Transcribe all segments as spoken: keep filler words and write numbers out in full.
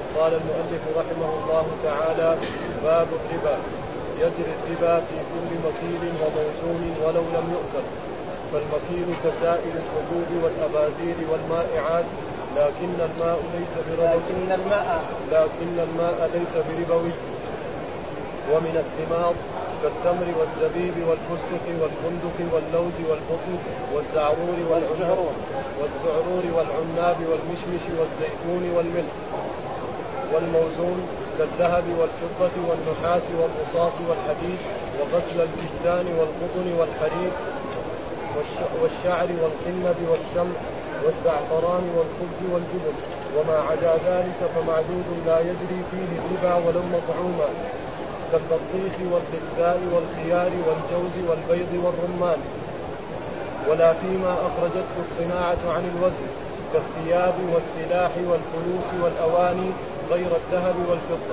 قال المؤلف رحمه الله تعالى: باب الربا. يجري الربا في كل مكيل وموزون ولو لم يؤكل، فالمكيل كسائر الحبوب والأبازير والمائعات، لكن الماء ليس بربوي لكن الماء لكن الماء ليس بربوي. ومن الثمار كالتمر والزبيب والفستق والفندق واللوز والبطن والزعرور والعناب والزعرور والعناب والمشمش والزيتون والملح. والموزون كالذهب والفضة والنحاس والرصاص والحديد وغسل الجدان والقطن والحرير والشعر والقنب والشمع والزعفران والخبز والجبن، وما عدا ذلك فمعدود لا يجري فيه الربا ولو مطعوما، كالبطيخ والقثاء والخيار والجوز والبيض والرمان، ولا فيما أخرجته الصناعة عن الوزن كالثياب والسلاح والفلوس والأواني غير الذهب والفضة.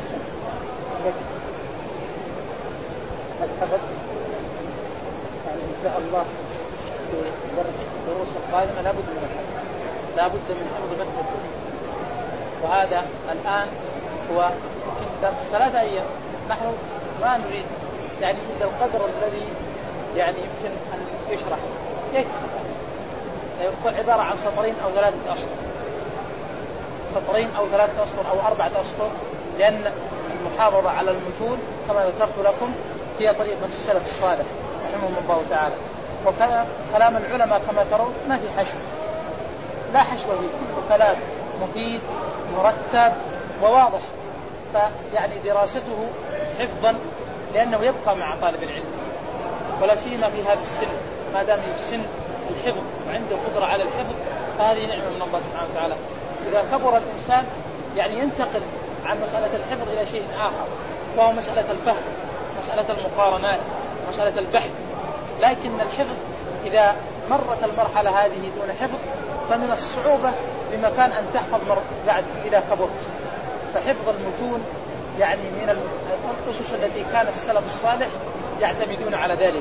الحفظ يعني إن شاء الله في الدروس القادمة لا بد من الحفظ، لا بد من حفظ متن الدروس. وهذا الآن هو يمكن درس ثلاثة أيام، نحن ما نريد يعني إلا القدر الذي يعني يمكن أن يشرح يكفي، يكون عبارة عن سطرين أو ثلاثة أسطر سطرين أو ثلاثة أسطر أو أربعة أسطر، لأن المحافظة على المتون كما ذكرت لكم هي طريقة السلف الصالح رحمهم الله تعالى. وكان كلام العلماء كما ترون ما في حشو، لا حشو فيه، كل كلام مفيد مرتب وواضح، فيعني دراسته حفظا لأنه يبقى مع طالب العلم، ولا سيما في هذا السن، ما دام في سن الحفظ وعنده قدرة على الحفظ فهذه نعمة من الله سبحانه وتعالى. إذا كبر الإنسان يعني ينتقل عن مسألة الحفظ إلى شيء آخر، وهو مسألة الفهم، مسألة المقارنات، مسألة البحث. لكن الحفظ إذا مرت المرحلة هذه دون حفظ فمن الصعوبة بمكان أن تحفظ بعد إذا كبرت. فحفظ المتون يعني من الأسس التي كان السلف الصالح يعتمدون على ذلك.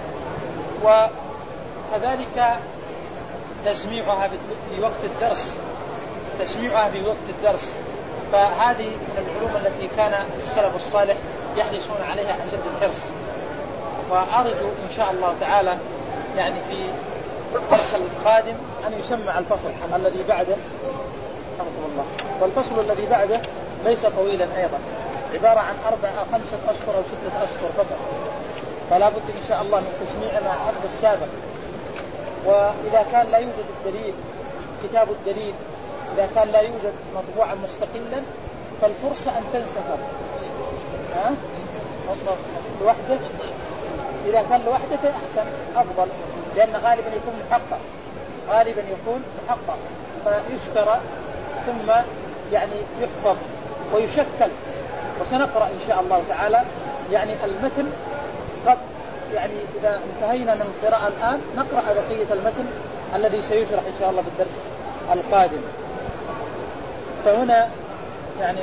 وكذلك تسميعها في وقت الدرس تسميعها في وقت الدرس فهذه من العلوم التي كان السلف الصالح يحرصون عليها أشد الحرص. وأرجو إن شاء الله تعالى يعني في الدرس القادم أن يسمع الفصل الذي بعده رحمه الله. والفصل الذي بعده ليس طويلا أيضا، عبارة عن أربع أو خمسة أشهر أو ستة أشهر فقط، فلا بد إن شاء الله من تسميع مع حفظ السابق. وإذا كان لا يوجد الدليل كتاب الدليل إذا كان لا يوجد مطبوعا مستقلا فالفرصة أن تنسخ ها لوحده، إذا كان لوحده أحسن أفضل، لأن غالبا يكون محقق غالبا يكون محقق فيشترى ثم يعني يحفظ ويشكل. وسنقرأ إن شاء الله تعالى يعني المتن قد يعني إذا انتهينا من القراءة الآن نقرأ بقية المتن الذي سيشرح إن شاء الله في الدرس القادم. فهنا يعني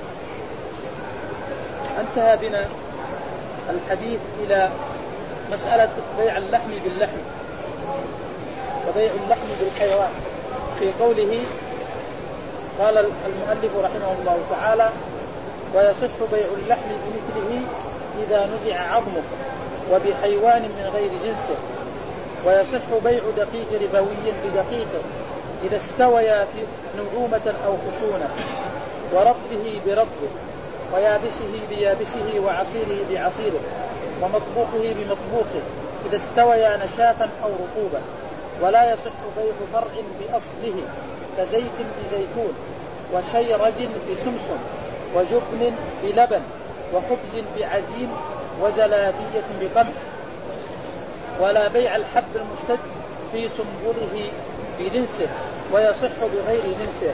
انتهى بنا الحديث إلى مسألة بيع اللحم باللحم وبيع اللحم بالحيوان. في قوله قال المؤلف رحمه الله تعالى: ويصح بيع اللحم بمثله إذا نزع عظمه وبحيوان من غير جنسه، ويصح بيع دقيق ربوي بدقيقه إذا استويا في نعومة أو خشونة، ورطبه برطبه، ويابسه بيابسه، وعصيره بعصيره، ومطبوخه بمطبوخه إذا استويا نشافا أو رطوبة. ولا يصح بيع فرع بأصله كزيت بزيتون، وشيرج بسمسم، وجبن بلبن، وخبز بعجين، وزلابية بقمح. ولا بيع الحب المشتد في سنبله بدنسه، ويصح بغير دنسه.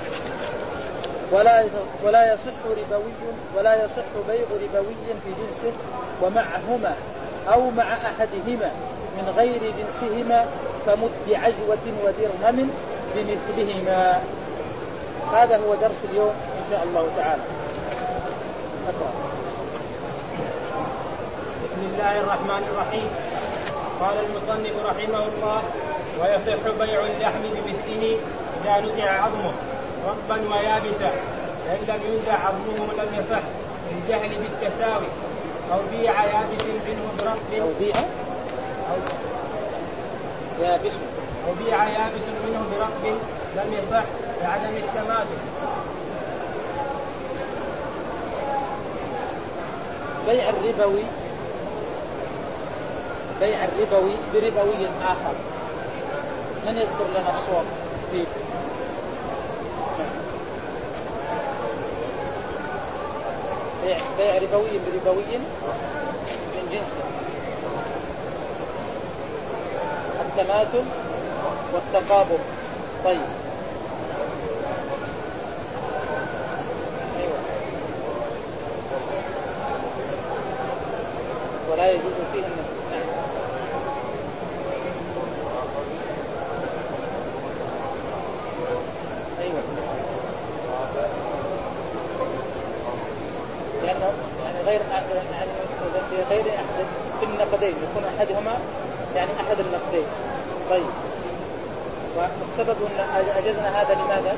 ولا ولا يصح ربوي ولا يصح بيع ربوي في جنسه ومعهما أو مع أحدهما من غير جنسهما كمد عجوة ودرهم بمثلهما. هذا هو درس اليوم إن شاء الله تعالى. أقرأ. بسم الله الرحمن الرحيم. قال المصنف رحمه الله: ويصح بيع اللحم بمثله إذا نزع عظمه رطبا ويابسا فإن لم ينزع عظمه لم يصح للجهل بالتساوي أو بيع يابس منه برق أو بيع أو يابس أو بيع يابس منه برق لم يصح لعدم التماثل. بيع الربوي بيع الربوي بربوي آخر، من يذكر لنا الصور فيه؟ بيع, بيع ربوي بربوي من جنسه، التماثل والتقابل. طيب أيوة. ولا يجوز فيه النسب. أيوة. لأنه يعني غير يعني غير أحد في النقدين، يكون أحدهما يعني أحد النقدين. طيب، والسبب أن أجزنا هذا لماذا؟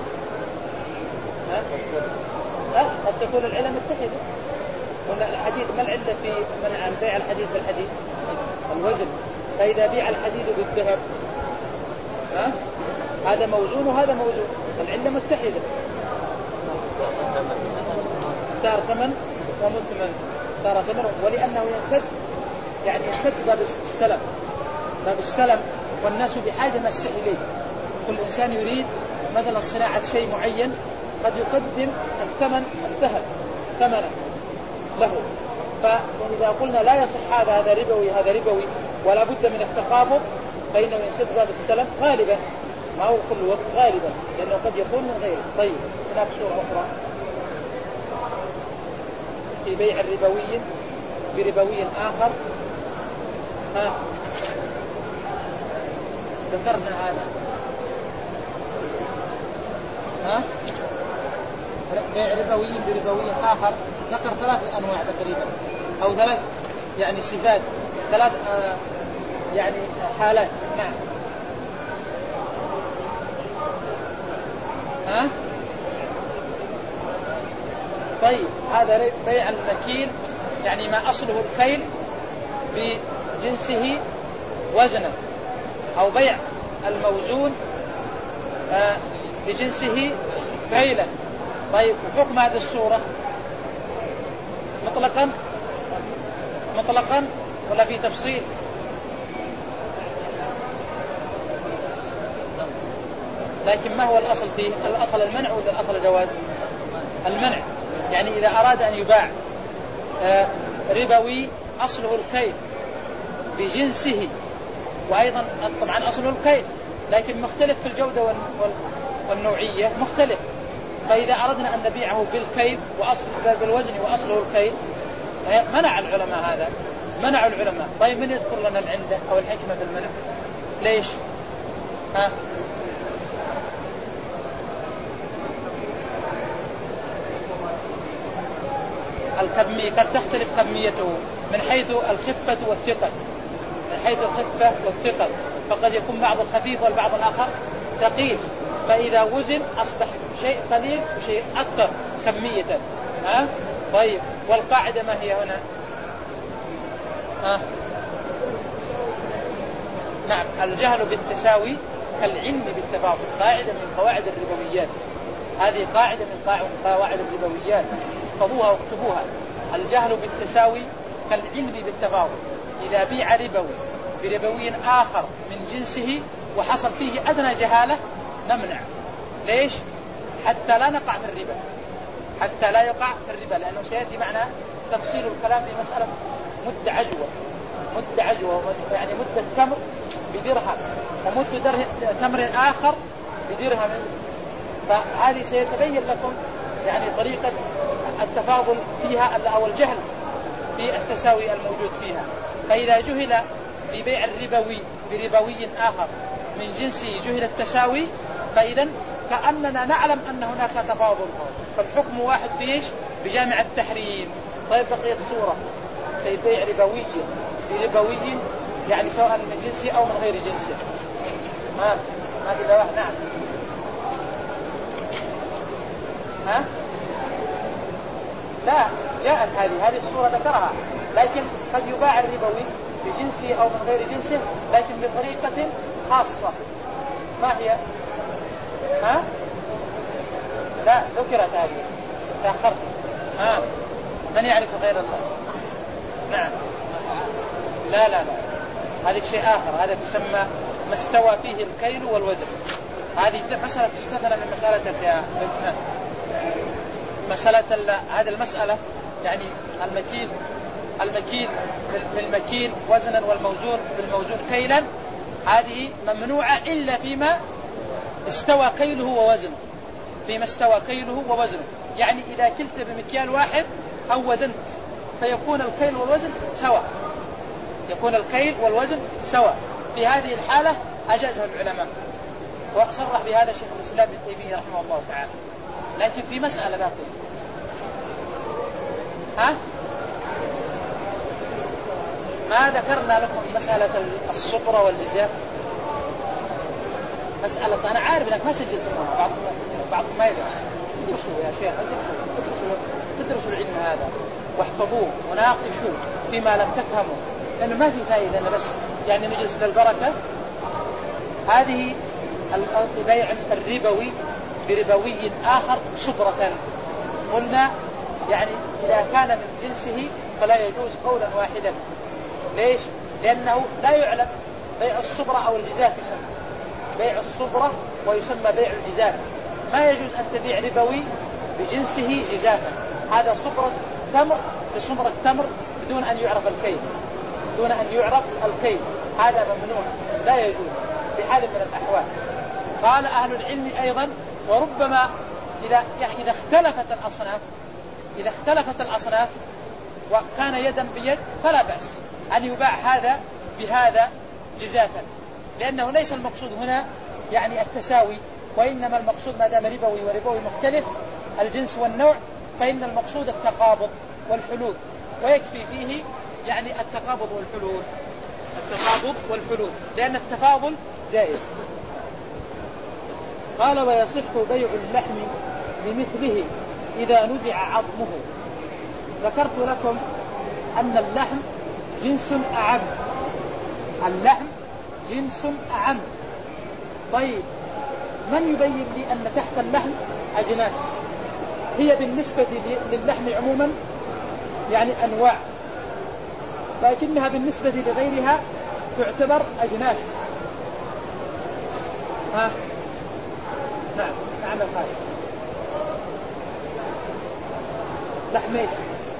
ها؟ لا، قد تكون العلة متحدة. قلنا الحديد، ما العلة في منع بيع الحديد بالحديد؟ الوزن. فإذا بيع الحديد بالذهب ها؟ هذا موزون وهذا موزون، العلة متحدة، صار ثمن ومثمن، صار ثمن. ولأنه ينسد يعني ينسد باب السلم، باب السلم، والناس بحاجة ماسة إليه. كل إنسان يريد مثلا صناعة شيء معين، قد يقدم الثمن الذهب ثمنا له. فإذا قلنا لا يصح هذا هذا ربوي هذا ربوي ولا بد من التقابض، فإنه ينسد باب السلم غالبا، ما هو كل وقت غالبا، لأنه قد يكون من غيره. طيب، هناك صورة أخرى في بيع الربوي بربوي آخر. ها، ذكرنا هذا. ها، بيع ربوي بربوي آخر، ذكر ثلاث أنواع تقريبا، أو ثلاث يعني صفات، ثلاث آه يعني حالات. نعم. ها، طيب، هذا بيع المكيل، يعني ما أصله الكيل بجنسه وزنا، أو بيع الموزون آه بجنسه كيلا. طيب، حكم هذه الصورة مطلقا مطلقا ولا في تفصيل؟ لكن ما هو الأصل فيه؟ الأصل المنع ولا الأصل الجواز؟ المنع. يعني إذا أراد أن يباع آه ربوي أصله الكيل بجنسه، وأيضا طبعا أصله الكيل لكن مختلف في الجودة والنوعية مختلف. فإذا أردنا أن نبيعه بالكيل وأصل بالوزن وأصله الكيل، منع العلماء هذا، منع العلماء. طيب، من يذكر لنا العلة أو الحكمة في المنع؟ ليش؟ ها؟ الكمية قد تختلف كميته من حيث الخفة والثقل، من حيث الخفة والثقل، فقد يكون بعض الخفيف والبعض الآخر ثقيل، فإذا وزن أصبح شيء قليل وشيء أكثر كمية. ها؟ طيب، والقاعدة ما هي هنا؟ ها؟ نعم، الجهل بالتساوي كالعلم بالتفاضل، قاعدة من قواعد الربويات. هذه قاعدة من قواعد الربويات، احفظوها واكتبوها. الجهل بالتساوي كالعلم بالتفاضل. إذا بيع ربوي بربوي آخر من جنسه وحصل فيه أدنى جهالة نمنع. ليش؟ حتى لا نقع في الربا، حتى لا يقع في الربا، لأنه سيأتي معنا تفصيل الكلام في مسألة مد عجوة، مد عجوة يعني مدة تمر بدرهم ومد تمر آخر بدرهم، فهذه سيتبين لكم يعني طريقة التفاضل فيها أو الجهل في التساوي الموجود فيها. فإذا جهل في بيع الربوي بربوي آخر من جنسه جهل التساوي، فإذا كأننا نعلم أن هناك تفاضل، فالحكم واحد فيش بجامع التحريم. طيب، بقيت صورة في بيع ربوي بربوي يعني سواء من جنسه أو من غير جنسه. ما ما إذا واحد. نعم. ها؟ لا، جاءت هذه هذه الصورة ذكرها، لكن قد يباع الربوي بجنسه أو من غير جنسه لكن بطريقة خاصة. ما هي؟ ها؟ لا، ذكرت هذه، تأخرت. ها؟ من يعرف غير الله؟ نعم. لا لا لا، هذا شيء آخر، هذا يسمى ما استوى فيه الكيل والوزن. هذه مسألة تستثنى من مسألة مسألة هذه المسألة، يعني المكيل المكيل بالمكيل وزنا والموزون بالموزون كيلا، هذه ممنوعة إلا فيما استوى كيله ووزنه، فيما استوى كيله ووزنه. يعني إذا كلت بمكيال واحد أو وزنت فيكون الكيل والوزن سواء، يكون الكيل والوزن سواء، في هذه الحالة أجازها العلماء، وصرح بهذا شيخ الإسلام ابن تيمية رحمه الله تعالى. لكن في مسألة باقية، ها؟ ما ذكرنا لكم مسألة الصبرة والجزاء، مسألة أنا عارف أنك ما سجلتموها، بعضكم بعضكم ما يدرس. ادرسوا يا شيخ، ادرسوا ادرسوا ادرسوا العلم هذا واحفظوه وناقشوه فيما لم تفهموا، لأنه ما في فائدة أنا بس يعني نجلس للبركة. هذه البيع الربوي بربوي آخر صبرة، قلنا يعني إذا كان من جنسه فلا يجوز قولا واحدا. ليش؟ لأنه لا يعلم بيع الصبرة أو الجزاف، يسمى بيع الصبرة ويسمى بيع الجزاف. ما يجوز أن تبيع ربوي بجنسه جزافا، هذا صبرة تمر بصبرة تمر بدون أن يعرف الكيل، دون أن يعرف الكيل، هذا ممنوع لا يجوز بحال من الأحوال. قال أهل العلم أيضا وربما إذا يعني إذا اختلفت الأصناف إذا اختلفت الأصناف وكان يدا بيد فلا بأس أن يباع هذا بهذا جزافا، لأنه ليس المقصود هنا يعني التساوي، وإنما المقصود ما دام ربوي وربوي مختلف الجنس والنوع فإن المقصود التقابض والحلول، ويكفي فيه يعني التقابض والحلول التقابض والحلول لأن التفاضل جائز. قال ويصح بيع اللحم بمثله إذا نزع عظمه. ذكرت لكم أن اللحم جنس أعم، اللحم جنس أعم. طيب من يبين لي أن تحت اللحم أجناس؟ هي بالنسبة للحم عموما يعني أنواع، لكنها بالنسبة لغيرها تعتبر أجناس. ها؟ نعم نعم الخارج لحم ايش؟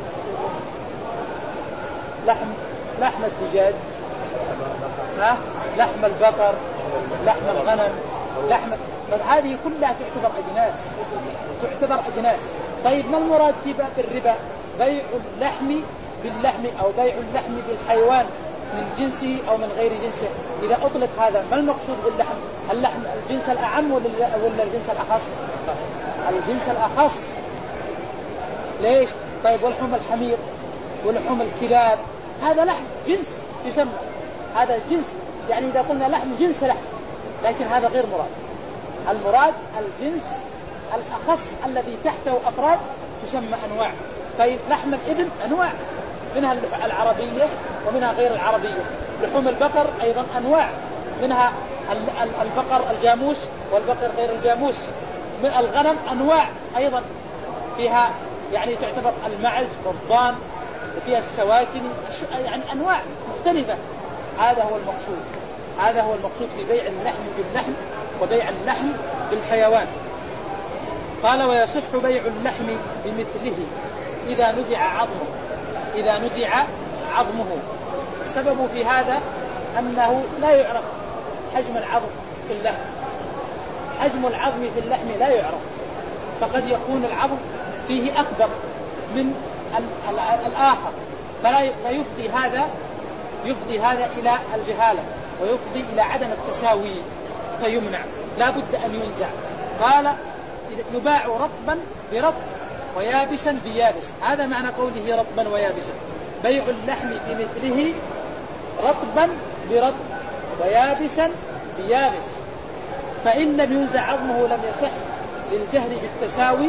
لحم لحم الدجاج، ها؟ لحم البقر، لحم الغنم، لحم، هذه كلها تعتبر أجناس تعتبر أجناس. طيب ما المراد في باب الربا؟ بيع اللحم باللحم أو بيع اللحم بالحيوان من جنسه أو من غير جنسه. إذا أطلق هذا ما المقصود باللحم؟ اللحم الجنس الأعم ولا الجنس الأخص؟ الجنس الأخص. ليش؟ طيب ولحم الحمير ولحم الكلاب هذا لحم جنس يسمى، هذا جنس، يعني إذا قلنا لحم جنس لحم، لكن هذا غير مراد. المراد الجنس الأخص الذي تحته أفراد تسمى أنواع. طيب لحم الإبل أنواع، منها العربية ومنها غير العربية. لحوم البقر أيضا أنواع، منها البقر الجاموس والبقر غير الجاموس. من الغنم أنواع أيضا فيها يعني تعتبر المعز والضان، وفيها السواكن، يعني أنواع مختلفة. هذا هو المقصود هذا هو المقصود في بيع اللحم باللحم وبيع اللحم بالحيوان. قال ويصح بيع اللحم بمثله إذا نزع عظمه إذا نزع عظمه. السبب في هذا أنه لا يعرف حجم العظم في اللحم، حجم العظم في اللحم لا يعرف، فقد يكون العظم فيه أكبر من الآخر، فلا فيفضي هذا يفضي هذا إلى الجهالة ويفضي إلى عدم التساوي فيمنع، لا بد أن ينزع. قال يباع رطبا برطب ويابسا بيابس. هذا معنى قوله رطبا ويابسا، بيع اللحم في مثله رطبا برطب ويابسا بيابس. فإن لم ينزع عظمه لم يصح للجهل بالتساوي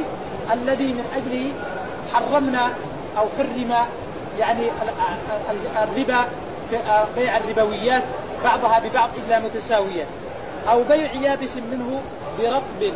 الذي من أجله حرمنا أو حرم يعني الربا، بيع الربويات بعضها ببعض إلا متساوية، أو بيع يابس منه برطب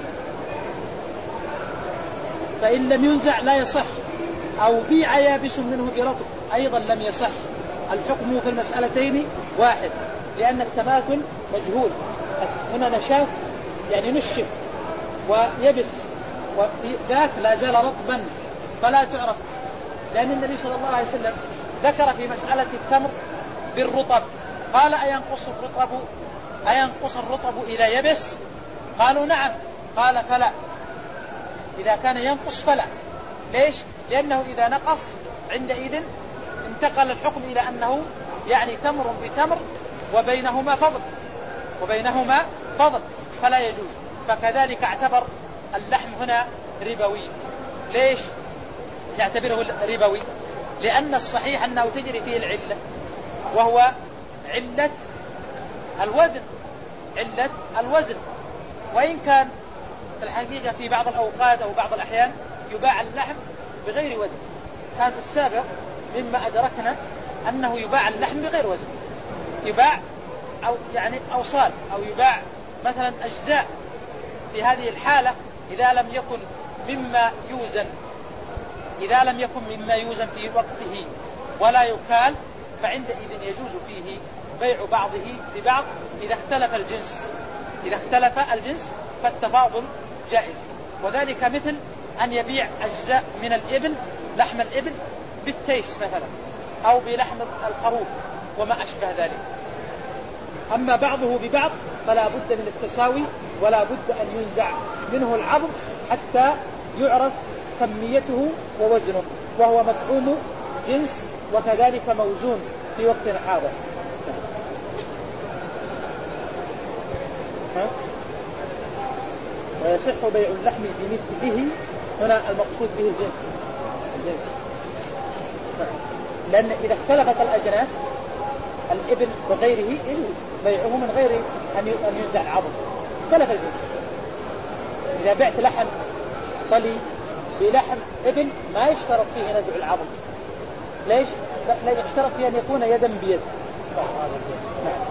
فإن لم ينزع لا يصح، أو بيع يابس منه برطب أيضا لم يصح. الحكم في المسألتين واحد، لأن التماثل مجهول. هنا نشاف يعني نشف ويبس، وذاك لا زال رطبا فلا تعرف، لأن النبي صلى الله عليه وسلم ذكر في مسألة التمر بالرطب، قال أينقص الرطب أينقص الرطب إذا يبس؟ قالوا نعم، قال فلا، إذا كان ينقص فلا. ليش؟ لأنه إذا نقص عندئذ انتقل الحكم إلى أنه يعني تمر بتمر وبينهما فضل وبينهما فضل فلا يجوز. فكذلك اعتبر اللحم هنا ربوي. ليش يعتبره ربوي؟ لأن الصحيح أنه تجري فيه العلة، وهو علة الوزن علة الوزن وإن كان في الحقيقة في بعض الأوقات أو بعض الأحيان يباع اللحم بغير وزن. كان في السابق مما أدركنا أنه يباع اللحم بغير وزن، يباع أو يعني أوصال أو يباع مثلا أجزاء. في هذه الحالة إذا لم يكن مما يوزن إذا لم يكن مما يوزن في وقته ولا يكال، فعندئذ يجوز فيه بيع بعضه ببعض إذا اختلف الجنس. إذا اختلف الجنس فالتفاضل جائز. وذلك مثل أن يبيع أجزاء من الإبل، لحم الإبل بالتيس مثلا، أو بلحم الخروف وما أشبه ذلك. أما بعضه ببعض فلا بد من التساوي، ولا بد أن ينزع منه العظم حتى يعرف كميته ووزنه، وهو مفهوم جنس وكذلك موزون في وقت حاضر. ويصح بيع اللحم بمثله، هنا المقصود به الجنس الجنس لأن إذا اختلفت الأجناس الإبل وغيره يجوز بيعه من غير أن ينزع العظم. اختلف الجنس، إذا بعت لحم طلي بلحم إبل ما يشترط فيه نزع العظم. ليش؟ لا يشترط فيه أن يكون يدا بيد. نعم.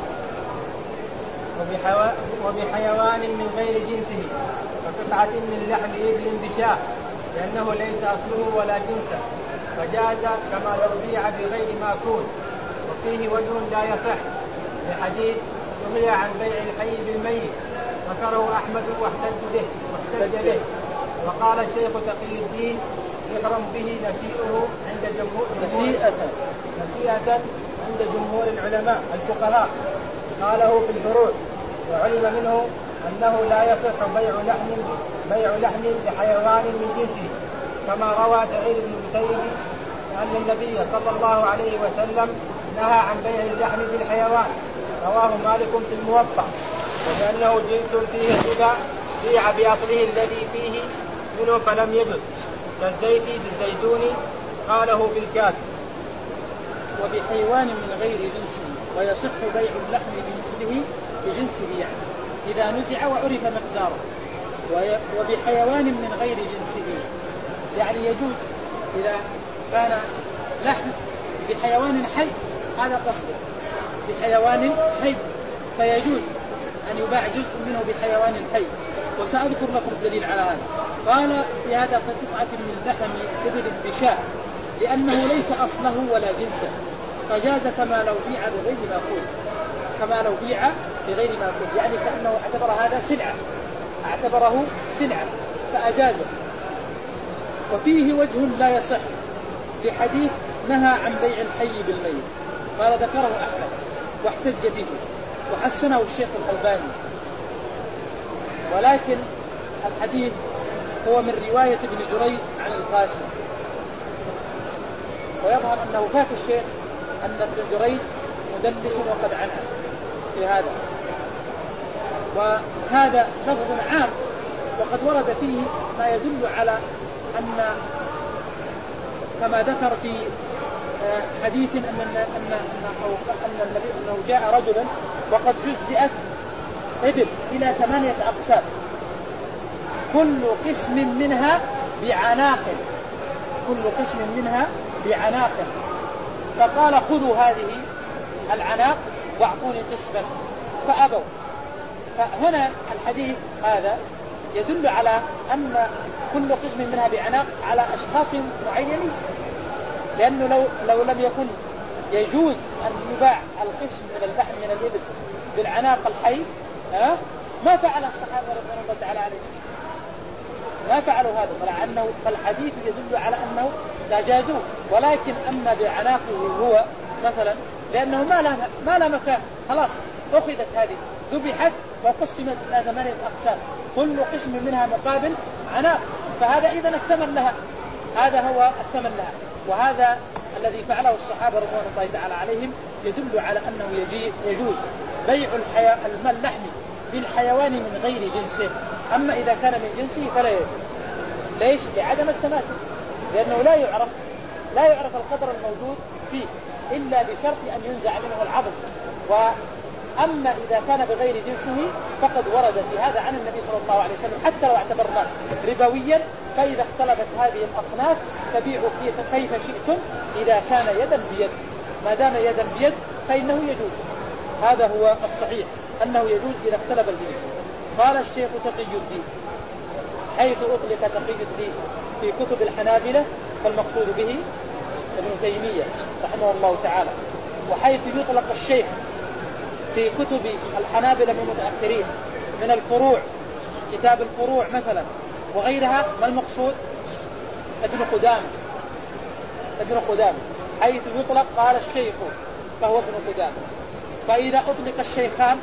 وبحيوان من غير جنسه وقطعة من لحم إبل بشاة، لأنه ليس أصله ولا جنسه، فجاز كما لو بيع بغير ماكول. وفيه وجه لا يصح لحديث نهي عن بيع الحي بالميت، ذكره أحمد واحتج به واحتج به وقال الشيخ تقي الدين يحرم به نسيئه عند جمهور نسيئة نسيئة عند جمهور العلماء الفقهاء، قاله في الفروع. وعلم منه أنه لا يصح بيع لحم بيع لحم لحيوان من جنسه، كما روى سعيد بن المسيب أن النبي صلى الله عليه وسلم نهى عن بيع اللحم بالحيوان، رواه مالك في الموطأ، وكأنه جنس فيه الربا بيع بأصله الذي فيه منه فلم يجز، كالزيت بالزيتون، قاله في الكاتب. وبحيوان من غير جنسه، ويصح بيع اللحم بمثله بجنسه، يعني إذا نزع وعرف مقداره. وبحيوان من غير جنسه يعني يجوز إذا كان لحم بحيوان حي، هذا قصده بحيوان حي، فيجوز أن يباع جزء منه بحيوان حي. وسأذكر لكم الدليل على هذا. قال في هذا قطعة من لحم إبل بشاة، لأنه ليس أصله ولا جنسه، فجاز كما لو بيع بغير ماكول، كما لو بيع بغير ماكول، يعني كأنه اعتبر هذا سلعة اعتبره سلعة فأجازه. وفيه وجه لا يصح في حديث نهى عن بيع الحي بالميت، قال ذكره أحمد واحتج به وحسنه الشيخ الألباني، ولكن الحديث هو من رواية ابن جريج عن القاسم، ويظهر أنه فات الشيخ أن ابن جريج مدلس وقد عنه في هذا. وهذا لفظ عام وقد ورد فيه ما يدل على أن كما ذكر في حديث أن أن أن أن النبي أنه جاء رجلا وقد جزئت إبل إلى ثمانية أقسام، كل قسم منها بعناق، كل قسم منها بعناق. فقال خذوا هذه العناق واعطوني قسما فأبوا. فهنا الحديث هذا يدل على أن كل قسم منها بعناق على أشخاص معينين، لأنه لو, لو لم يكن يجوز أن يباع القسم من اللحم من الإبل بالعناق الحي أه؟ ما فعل الصحابة رضوان الله تعالى عليهم، ما فعلوا هذا، فلأنه فالحديث يدل على أنه لا جازوه. ولكن أما بعناقه هو مثلا لأنه ما لا ما لا مكان، خلاص أخذت هذه ذبحت وقسمت إلى ثمانية أقسام، كل قسم منها مقابل عناق، فهذا إذا الثمن لها، هذا هو الثمن لها. وهذا الذي فعله الصحابة رضوان الله تعالى عليهم يدل على أنه يجي يجوز بيع الحيا... اللحم بالحيوان من غير جنسه. أما إذا كان من جنسه فلا يجوز. ليش؟ لعدم التماثل، لأنه لا يعرف لا يعرف القدر الموجود فيه إلا بشرط أن ينزع منه العظم. وأما إذا كان بغير جنسه فقد ورد في هذا عن النبي صلى الله عليه وسلم حتى لو اعتبرناه ربويا، فإذا اختلفت هذه الأصناف فبيعوا كيف شئتم إذا كان يدا بيد، ما دام يدا بيد فإنه يجوز. هذا هو الصحيح أنه يجوز إذا اختلف الجنس. قال الشيخ تقي الدين حيث أطلق تقي الدين في كتب الحنابلة فالمقصود به ابن تيمية رحمه الله تعالى، وحيث يطلق الشيخ في كتب الحنابلة من المتأخرين من الفروع كتاب الفروع مثلا وغيرها، ما المقصود؟ ابن قدامة ابن قدامة حيث يطلق قال الشيخ فهو ابن قدامة. فإذا أطلق الشيخان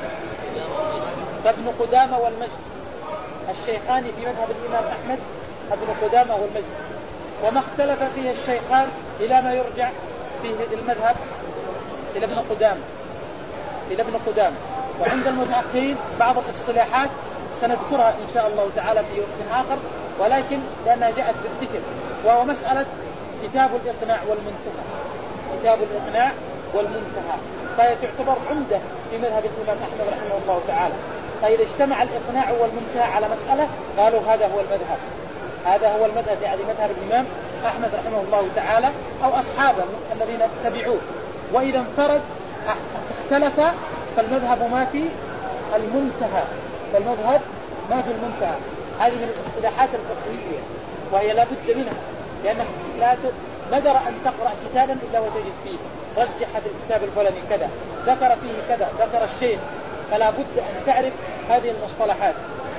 فابن قدامة والمجد، الشيخان في مذهب الإمام أحمد ابن قدامة والمجد. وما اختلف فيه الشيخان إلى ما يرجع فيه المذهب إلى ابن قدامة إلى ابن قدامة. وعند المتأخرين بعض الاصطلاحات سنذكرها إن شاء الله تعالى في وقت آخر، ولكن لأنها جاءت بالذكر، وهو مسألة كتاب الإقناع والمنتهى. كتاب الإقناع والمنتهى فهي تعتبر عمدة في مذهب الإمام أحمد رحمه الله تعالى. فإذا اجتمع الإقناع والمنتهى على مسألة قالوا هذا هو المذهب، هذا هو المذهب يعني مذهب الإمام أحمد رحمه الله تعالى أو أصحابه الذين اتبعوه. وإذا انفرد اختلف فالمذهب ما في المنتهى، فالمذهب ما في المنتهى. هذه من الاصطلاحات الفقهية وهي لا بد منها، لأنك لا نذر أن تقرأ كتابا إلا وتجد فيه رجح في الكتاب الفلاني كذا، ذكر فيه كذا، ذكر الشيخ، فلا بد أن تعرف هذه المصطلحات.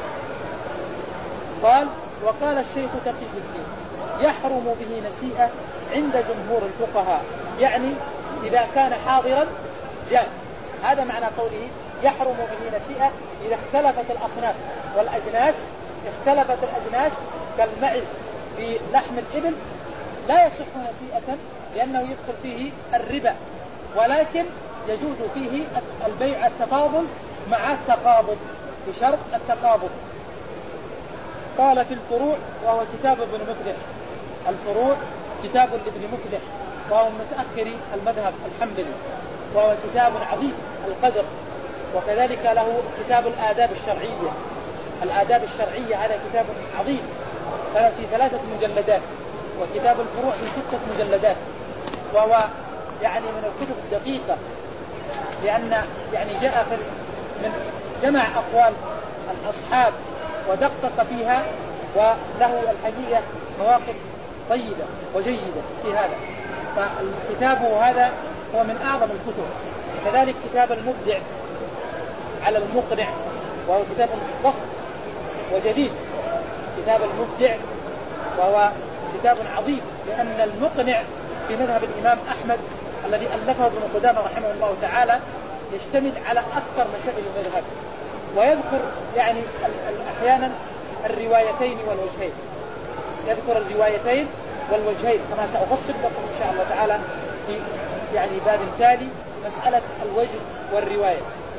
قال وقال الشيخ تقي الدين يحرم به نسيئة عند جمهور الفقهاء، يعني إذا كان حاضرا جاز. هذا معنى قوله يحرم به نسيئة إذا اختلفت الأصناف والأجناس، اختلفت الأجناس كالمعز بلحم الإبل لا يصح نسيئة لأنه يدخل فيه الربا، ولكن يجوز فيه البيع التفاضل مع التقابض بشرط التقابض. قال في الفروع وهو كتاب ابن مفلح، الفروع كتاب لابن مفلح وهو من متأخر المذهب الحنبلي، وهو كتاب عظيم القدر. وكذلك له كتاب الآداب الشرعية، الآداب الشرعية هذا كتاب عظيم في ثلاثة مجلدات، وكتاب الفروع في ستة مجلدات، وهو يعني من الكتب الدقيقة لأن يعني جاء من جمع أقوال الأصحاب ودقق فيها، وله الحقيقة مواقف طيبة وجيدة في هذا. فالكتاب هذا هو من أعظم الكتب. كذلك كتاب المبدع على المقنع وهو كتاب ضخم وجديد، كتاب المبدع وهو كتاب عظيم، لأن المقنع في مذهب الإمام أحمد الذي ألفه ابن قدامة رحمه الله تعالى يشتمل على أكثر مسائل المذهب، ويذكر يعني أحيانا الروايتين والوجهين، يذكر الروايتين والوجهين كما سأفصل لكم إن شاء الله تعالى في يعني باب تالي مسألة الوجه والرواية.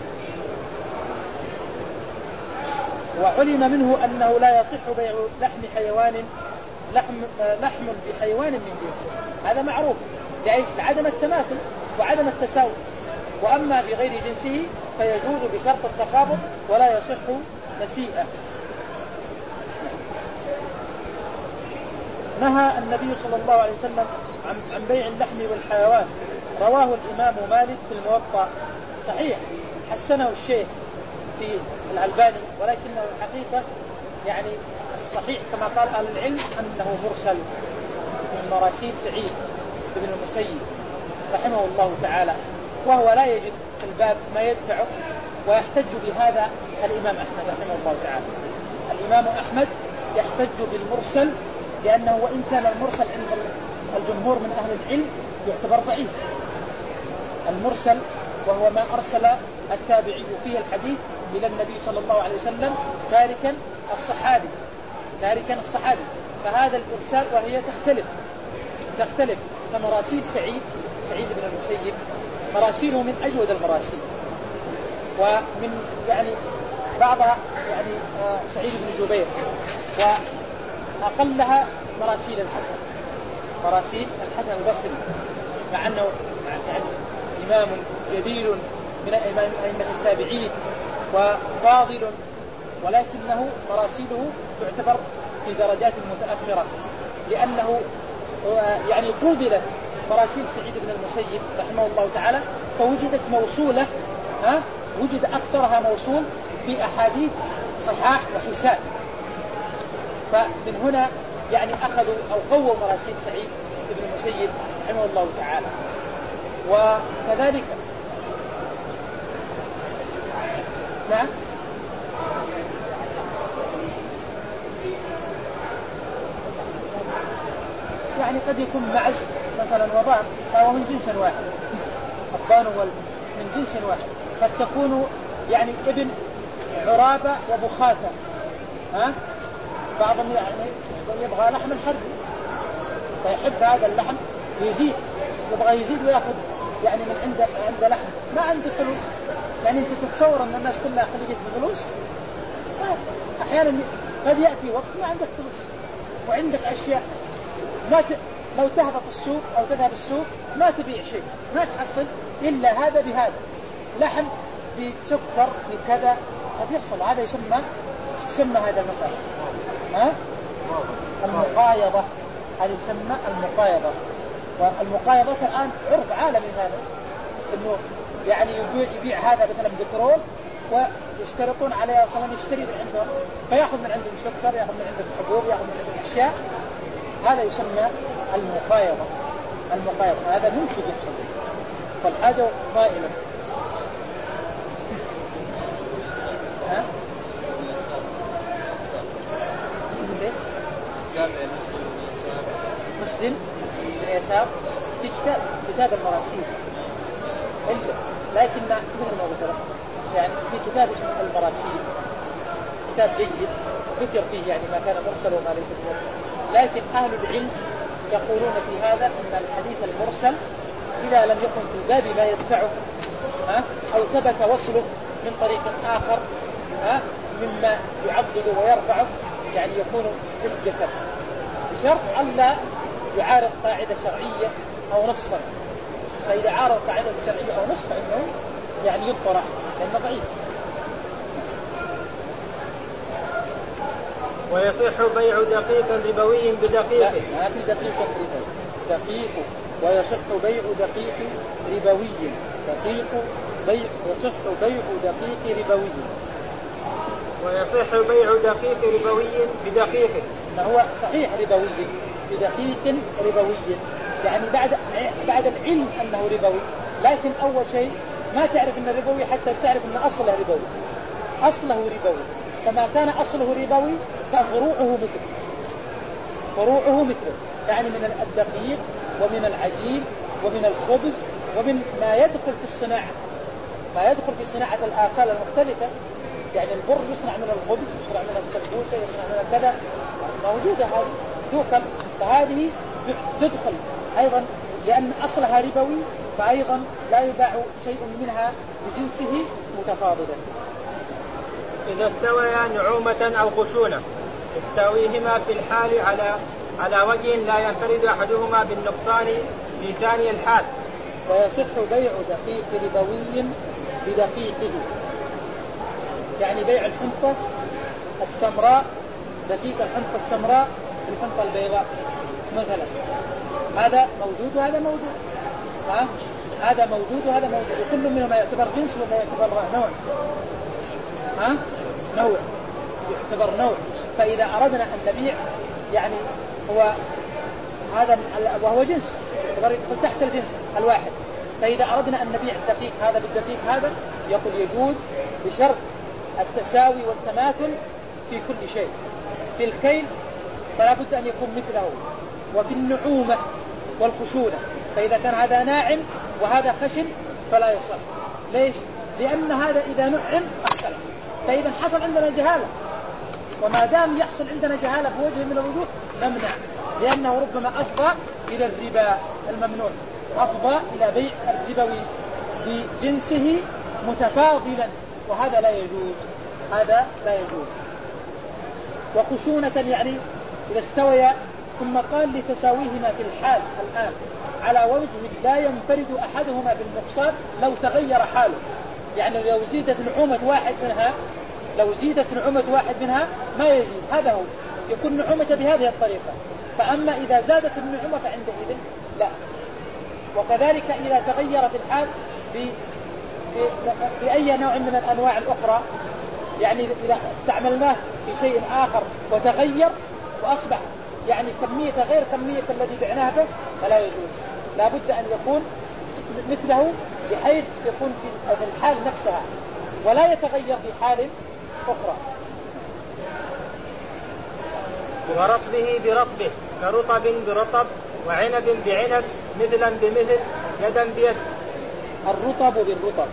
وعلم منه أنه لا يصح بيع لحم حيوان لحم لحم بحيوان من جنسه، هذا معروف لعدم التماثل وعدم التساوي. وأما بغير جنسه فيجوز بشرط التقابض ولا يصح نسيئة. نهى النبي صلى الله عليه وسلم عن, عن بيع اللحم والحيوان. رواه الإمام مالك في الموطأ. صحيح حسنه الشيخ في الألباني، ولكنه الحقيقة يعني الصحيح كما قال أهل العلم أنه مرسل من مراسيل سعيد بن المسيب رحمه الله تعالى، وهو لا يجد في الباب ما يدفعه، ويحتج بهذا الإمام أحمد رحمه الله تعالى. الإمام أحمد يحتج بالمرسل لأنه وإن كان المرسل عند الجمهور من أهل العلم يعتبر ضعيف. المرسل وهو ما أرسل التابعي فيه الحديث إلى النبي صلى الله عليه وسلم تاركا الصحابي تاركا الصحابي فهذا الإرسال وهي تختلف تختلف كمراسيل سعيد سعيد بن المسيب، مراسيله من أجود المراسيل، ومن يعني بعضها يعني آه سعيد بن جبير، وأقلها مراسيل الحسن مراسيل الحسن البصري، مع أنه يعني إمام جليل من أئمة التابعين وفاضل، ولكنه مراسيله تعتبر في درجات متأخرة، لأنه يعني قوبلت مراسيل سعيد بن المسيب رحمه الله تعالى فوجدت موصولة، ها وجد أكثرها موصول في أحاديث صحاح وحسان، فمن هنا يعني أخذوا أو قووا مراسيل سعيد بن المسيب رحمه الله تعالى. وكذلك نعم يعني قد يكون معز مثلا وضان فهو من جنس واحد، الضان من جنس واحد، قد تكون يعني ابن عرابة وبخاتة، ها بعضهم يعني يبغى لحم الحرب فيحب هذا اللحم يزيد، يبغى يزيد ويأخذ يعني من عنده عنده لحم ما عنده فلوس، يعني انت تتصور ان الناس كلها خليجت بفلوس؟ احيانا قد يأتي وقت ما عندك فلوس وعندك اشياء ما ت... لو تهبط السوق او تذهب السوق ما تبيع شيء، ما تحصل الا هذا بهذا، لحم بسكر بكذا قد يحصل، هذا يسمى يسمى هذا المسألة ها المقايضة، هذا يسمى المقايضة. والمقايضة الآن عرف عالمي هذا، إنه يعني يبيع, يبيع هذا مثلا بترول ويشترطون عليه أصلا يشتري من عندهم فيأخذ من عندهم سكر، يأخذ من عندهم حبوب، يأخذ من عندهم أشياء، هذا يسمى المقايضة. المقايضة هذا ممكن يحصل فالحاجة قائمة. ها؟ مسلم بن يسار في كتاب كتاب المراسيل، لكن مثل ما قلت يعني في كتاب اسمه المراسيل كتاب جيد ذكر فيه يعني ما كان مرسل وما ليس مرسل، لكن أهل العلم يقولون في هذا أن الحديث المرسل إذا لم يكن في الباب لا يدفعه ها أو ثبت وصله من طريق آخر ها مما يعضد ويرفعه يعني يكون حجة، بشرط ألا يعارض قاعدة شرعية أو نصا، فإذا عارض قاعدة شرعية أو نص فإنه يعني يطرح لأنه ضعيف. ويصح بيع دقيق ربوي بدقيق، ما في دقيق ربوي دقيق، ويصح بيع دقيق ربوي دقيق بيع يصح بيع دقيق ربوي ويصح بيع دقيق ربوي بدقيق، هو صحيح ربوي بدقيق ربوي يعني بعد بعد العلم أنه ربوي، لكن أول شيء ما تعرف أنه ربوي حتى تعرف أن أصله ربوي، أصله ربوي، فما كان أصله ربوي ففروعه مثل فروعه مثل يعني من الدقيق ومن العجين ومن الخبز ومن ما يدخل في الصناعة، ما يدخل في صناعة الآكال المختلفة، يعني البر يصنع من الخبز، يصنع من السمبوسة، يصنع من كذا، موجودة هذه توكل، فهذه تدخل أيضا لأن أصلها ربوي، فأيضا لا يباع شيء منها بجنسه متفاضلا. إذا استويا نعومة أو خشونة يستويهما في الحال على على وجه لا ينفرد أحدهما بالنقصان في ثاني الحال. ويصح بيع دقيق ربوي بدقيقه، يعني بيع الحنطة السمراء دقيق الحنطة السمراء الحنطة البيضاء، مثلا، هذا موجود وهذا موجود، ها؟ هذا موجود وهذا موجود، وكل منهما يعتبر جنس ولا يعتبر نوع؟ ها؟ نوع، يعتبر نوع. فإذا أردنا أن نبيع يعني هو هذا وهو جنس يعتبر يدخل تحت الجنس الواحد، فإذا أردنا أن نبيع الدقيق هذا بالدقيق هذا يقول يجوز بشرط التساوي والتماثل في كل شيء. في الكيل فلا بد أن يكون مثله، وفي النعومة والخشونة، فإذا كان هذا ناعم وهذا خشن فلا يصح. ليش؟ لأن هذا إذا نعم اختلف، فإذا حصل عندنا جهالة، وما دام يحصل عندنا جهالة بوجه من الوجوه نمنع، لأنه ربما أفضى إلى الربا الممنوع، أفضى إلى بيع الربوي بجنسه متفاضلا، وهذا لا يجوز، هذا لا يجوز. وخشونة يعني إذا استوي، ثم قال لتساويهما في الحال الآن على وجه لا ينفرد أحدهما بالنقصان لو تغير حاله، يعني لو زيدت نعومة واحد منها لو زيدت نعومة واحد منها ما يزيد، هذا هو يكون نعومة بهذه الطريقة. فأما إذا زادت النعومة فعندئذ لا. وكذلك إذا تغير في الحال بأي نوع من الأنواع الأخرى، يعني إذا استعملناه في شيء آخر وتغير وأصبح يعني كمية غير كمية الذي بعناه به فلا يجوز، لا بد أن يكون مثله بحيث يكون في الحال نفسها ولا يتغير في حال أخرى. ورطبه برطبه كرطب برطب وعنب بعنب مثلا بمثل يدا بيد. الرطب بالرطب،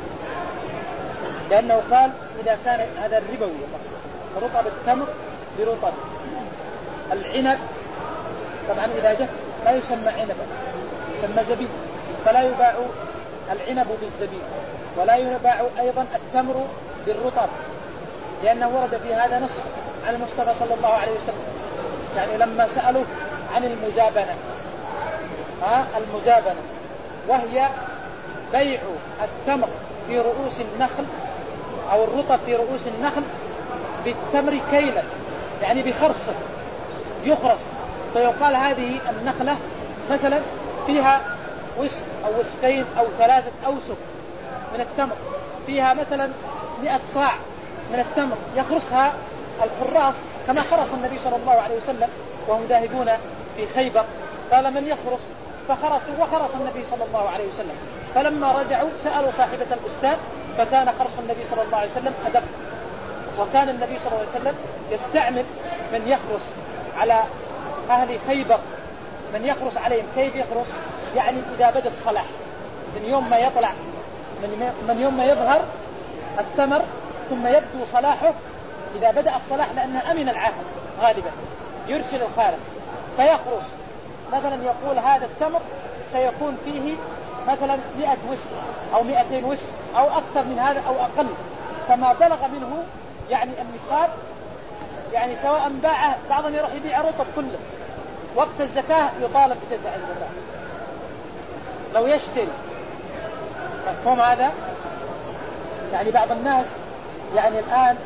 لأنه قال إذا كان هذا الربوي رطب التمر برطب. العنب طبعا إذا جاء لا يسمى عنبا، يسمى زبيب، فلا يباع العنب بالزبيب، ولا يباع أيضا التمر بالرطب، لأنه ورد في هذا نص عن المصطفى صلى الله عليه وسلم، يعني لما سألوا عن المزابنة، ها المزابنة وهي بيع التمر في رؤوس النخل أو الرطب في رؤوس النخل بالتمر كيلا، يعني بخرص يخرص، فيقال هذه النخلة مثلا فيها وسق أو وسقين أو ثلاثة أوسق من التمر، فيها مثلا مئة صاع من التمر يخرصها الحراس كما خرص النبي صلى الله عليه وسلم وهم ذاهبون في خيبر، قال من يخرص؟ فخرصوا وخرص النبي صلى الله عليه وسلم، فلما رجعوا سألوا صاحبة البستان فكان خرص النبي صلى الله عليه وسلم أدق، وكان النبي صلى الله عليه وسلم يستعمل من يخرص على أهل خيبر، من يخرص عليهم. كيف يخرص؟ يعني إذا بدأ الصلاح من يوم ما يطلع من, من يوم ما يظهر التمر ثم يبدو صلاحه، إذا بدأ الصلاح لأنه أمن العاهد غالبا يرسل الخارج فيخرص، مثلا يقول هذا التمر سيكون فيه مثلا مئة وسق أو مئتين وسق أو أكثر من هذا أو أقل، فما بلغ منه يعني النصاب، يعني سواء باعه، بعضهم يروح يبيع رطب كله، وقت الزكاة يطالب بجزع الزكاة لو يشتري. مفهوم هذا؟ يعني بعض الناس يعني الآن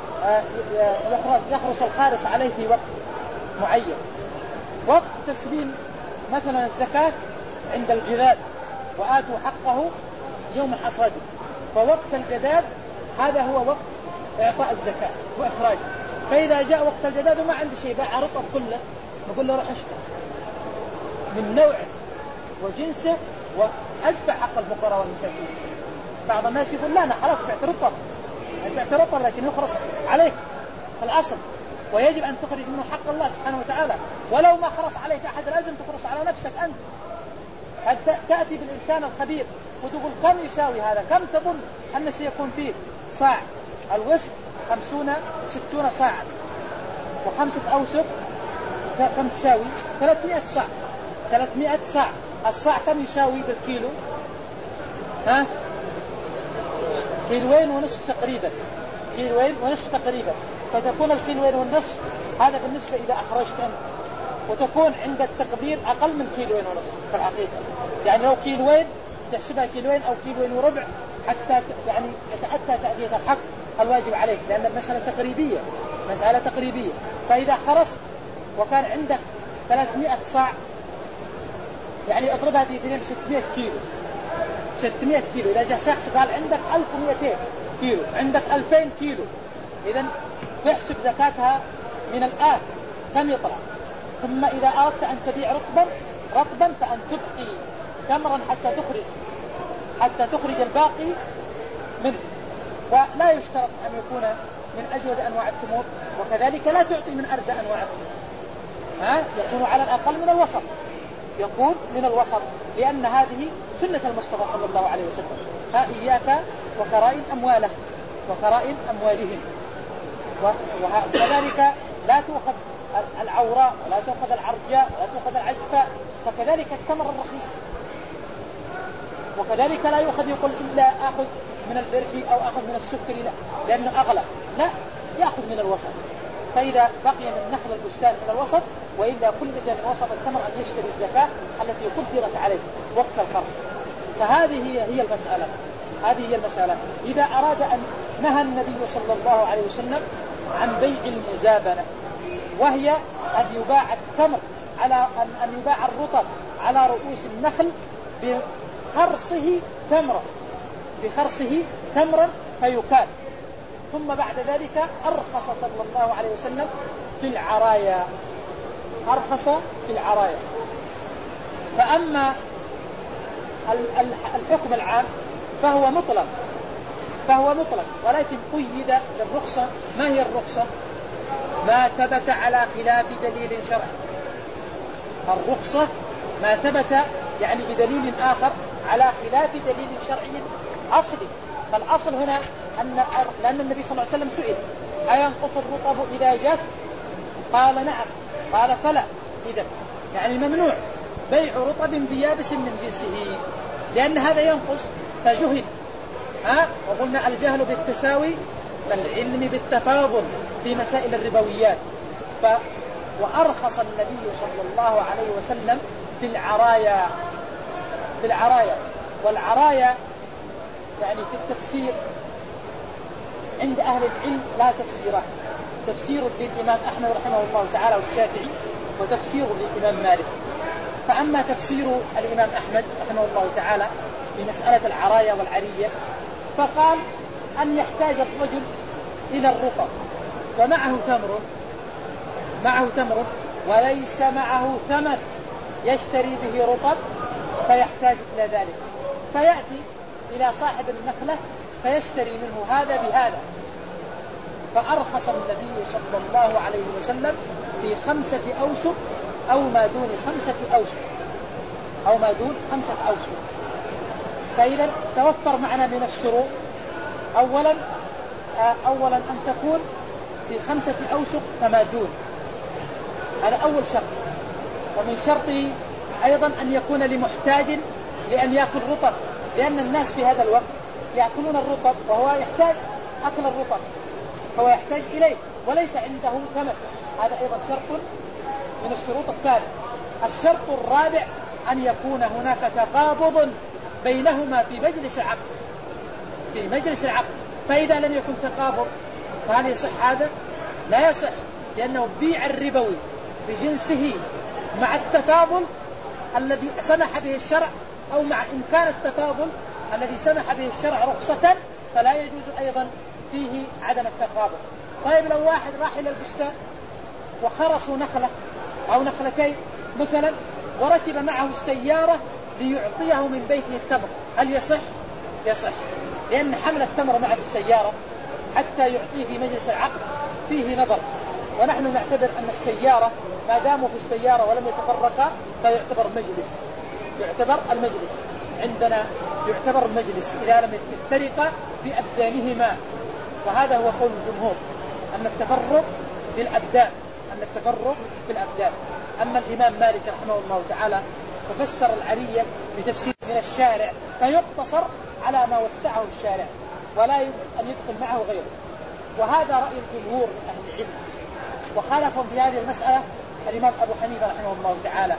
يخرص الخارص عليه في وقت معين، وقت تسليم مثلا الزكاة عند الجذاذ وآتوا حقه يوم حصاده، فوقت الجذاذ هذا هو وقت إعطاء الزكاة وإخراجه. فإذا جاء وقت الجذاذ وما عنده شيء باع رطب كله، نقول له روح اشتري من نوعه وجنسه وأدفع حق الفقراء والمساكين. بعض الناس يقول لا أنا خلاص بعت رطب، بعت رطب لكن يخرص عليك في الأصل، ويجب أن تخرج منه حق الله سبحانه وتعالى، ولو ما خرص عليك أحد لازم تخرص على نفسك أنت. هل تأتي بالإنسان الخبير وتقول كم يساوي هذا، كم تظن أن سيكون فيه صاع؟ الوسق خمسون ستون صاعا، وخمسة أوسق كم تساوي؟ ثلاثمائة صاع. ثلاثمائة صاع، الصاع كم يساوي بالكيلو؟ ها؟ كيلوين ونصف تقريبا، كيلوين ونصف تقريبا، فتكون الكيلوين والنصف هذا بالنسبة إذا أخرجت أنت، وتكون عند التقدير أقل من كيلوين ونصف في الحقيقة. يعني لو كيلوين تحسبها كيلوين أو كيلوين وربع حتى يعني يتأتى تأدية الحق الواجب عليك، لأن المسألة تقريبية، مسألة تقريبية. فإذا خرصت وكان عندك ثلاثمائة صاع، يعني اضربها في اثنين ستمائة كيلو. ستمائة كيلو. إذا جاء شخص قال عندك ألف ومئتين كيلو، عندك ألفين كيلو، إذن تحسب زكاتها من الآن كم يطلع. ثم إذا أردت أن تبيع رطبا رطبا فأن تبقي تمرا حتى تخرج حتى تخرج الباقي منه. ولا يشترط أن يكون من أجود أنواع التمور، وكذلك لا تعطي من أردى أنواع التمور، ها يكون على الأقل من الوسط، يكون من الوسط، لأن هذه سنة المصطفى صلى الله عليه وسلم. ها إياك وكرائم أمواله وكرائم أموالهم. وكذلك لا تؤخذ العوراء ولا تؤخذ العرجاء ولا تؤخذ العجفاء، فكذلك التمر الرخيص. وكذلك لا يؤخذ يقول إلا أخذ من البرحي أو أخذ من السكري، لا، لأنه أغلى، لا، يأخذ من الوسط. فإذا بقي من نخل البستان من الوسط، وإلا كل من وسط التمر أن يشتري الزكاة التي قدرت عليه وقت الخرص. فهذه هي هي المسألة هذه هي المسألة إذا أراد أن نهى النبي صلى الله عليه وسلم عن بيع المزابنة، وهي أن يباع التمر على أن, أن يباع الرطب على رؤوس النخل بخرصه تمرا بخرصه تمرا فيكال. ثم بعد ذلك أرخص صلى الله عليه وسلم في العرايا أرخص في العرايا. فأما الحكم العام فهو مطلق فهو مطلق ولكن قيد للرخصة. ما هي الرخصة؟ ما ثبت على خلاف دليل شرعي. الرخصة ما ثبت يعني بدليل آخر على خلاف دليل شرعي أصلي. فالأصل هنا أن لأن النبي صلى الله عليه وسلم سئل أينقص الرطب إذا جف؟ قال نعم. قال فلا. إذا يعني ممنوع بيع رطب بيابس من جنسه، لأن هذا ينقص فجهل. ها وقلنا الجهل بالتساوي والعلم بالتفاضل في مسائل الربويات. ف وأرخص النبي صلى الله عليه وسلم في العرايا في العرايا والعرايا يعني في التفسير عند أهل العلم لا تفسيران. تفسير للإمام أحمد رحمه الله تعالى والشافعي، وتفسير للإمام مالك. فأما تفسير الإمام أحمد رحمه الله تعالى في مسألة العرايا والعرية، فقال أن يحتاج الرجل إلى الرطب ومعه تمر معه تمر وليس معه ثمن يشتري به رطب، فيحتاج إلى ذلك، فيأتي إلى صاحب النخلة فيشتري منه هذا بهذا. فأرخص النبي صلى الله عليه وسلم في خمسة أوسق أو ما دون خمسة أوسق أو ما دون خمسة أوسق. فإذا توفر معنا من الشروط أولا أولا أن تكون في خمسة أوسق فما دون، هذا أول شرط. ومن شرطه أيضا أن يكون لمحتاج لأن يأكل رطب، لأن الناس في هذا الوقت يأكلون الرطب وهو يحتاج أكل الرطب، فهو يحتاج إليه وليس عنده ثمن. هذا أيضا شرط من الشروط الثالث. الشرط الرابع أن يكون هناك تقابض بينهما في مجلس العقد في مجلس العقد. فإذا لم يكن تقابض فهل يصح هذا؟ لا يصح، لأنه بيع الربوي بجنسه مع التفاضل الذي سمح به الشرع، أو مع إمكان التفاضل الذي سمح به الشرع رخصة، فلا يجوز أيضا فيه عدم التقابض. طيب لو واحد راح إلى البستان وخرصوا نخلة أو نخلتين مثلا وركب معه السيارة ليعطيه من بيته التمر، هل يصح؟ يصح، لأن حمل التمر معه السيارة حتى يعطيه في مجلس العقد فيه نظر. ونحن نعتبر أن السيارة ما داموا في السيارة ولم يتفرقا فيعتبر مجلس يعتبر المجلس عندنا يعتبر المجلس إذا لم يفترقا بأبدانهما. وهذا هو قول الجمهور أن التفرق بالأبدان أن التفرق بالأبدان. أما الإمام مالك رحمه الله تعالى ففسر العرية بتفسير من الشارع، فيقتصر على ما وسعه الشارع ولا يمكن أن يدخل معه غيره. وهذا رأي الجمهور من أهل العلم. وخالفهم في هذه المسألة الإمام أبو حنيفة رحمه الله تعالى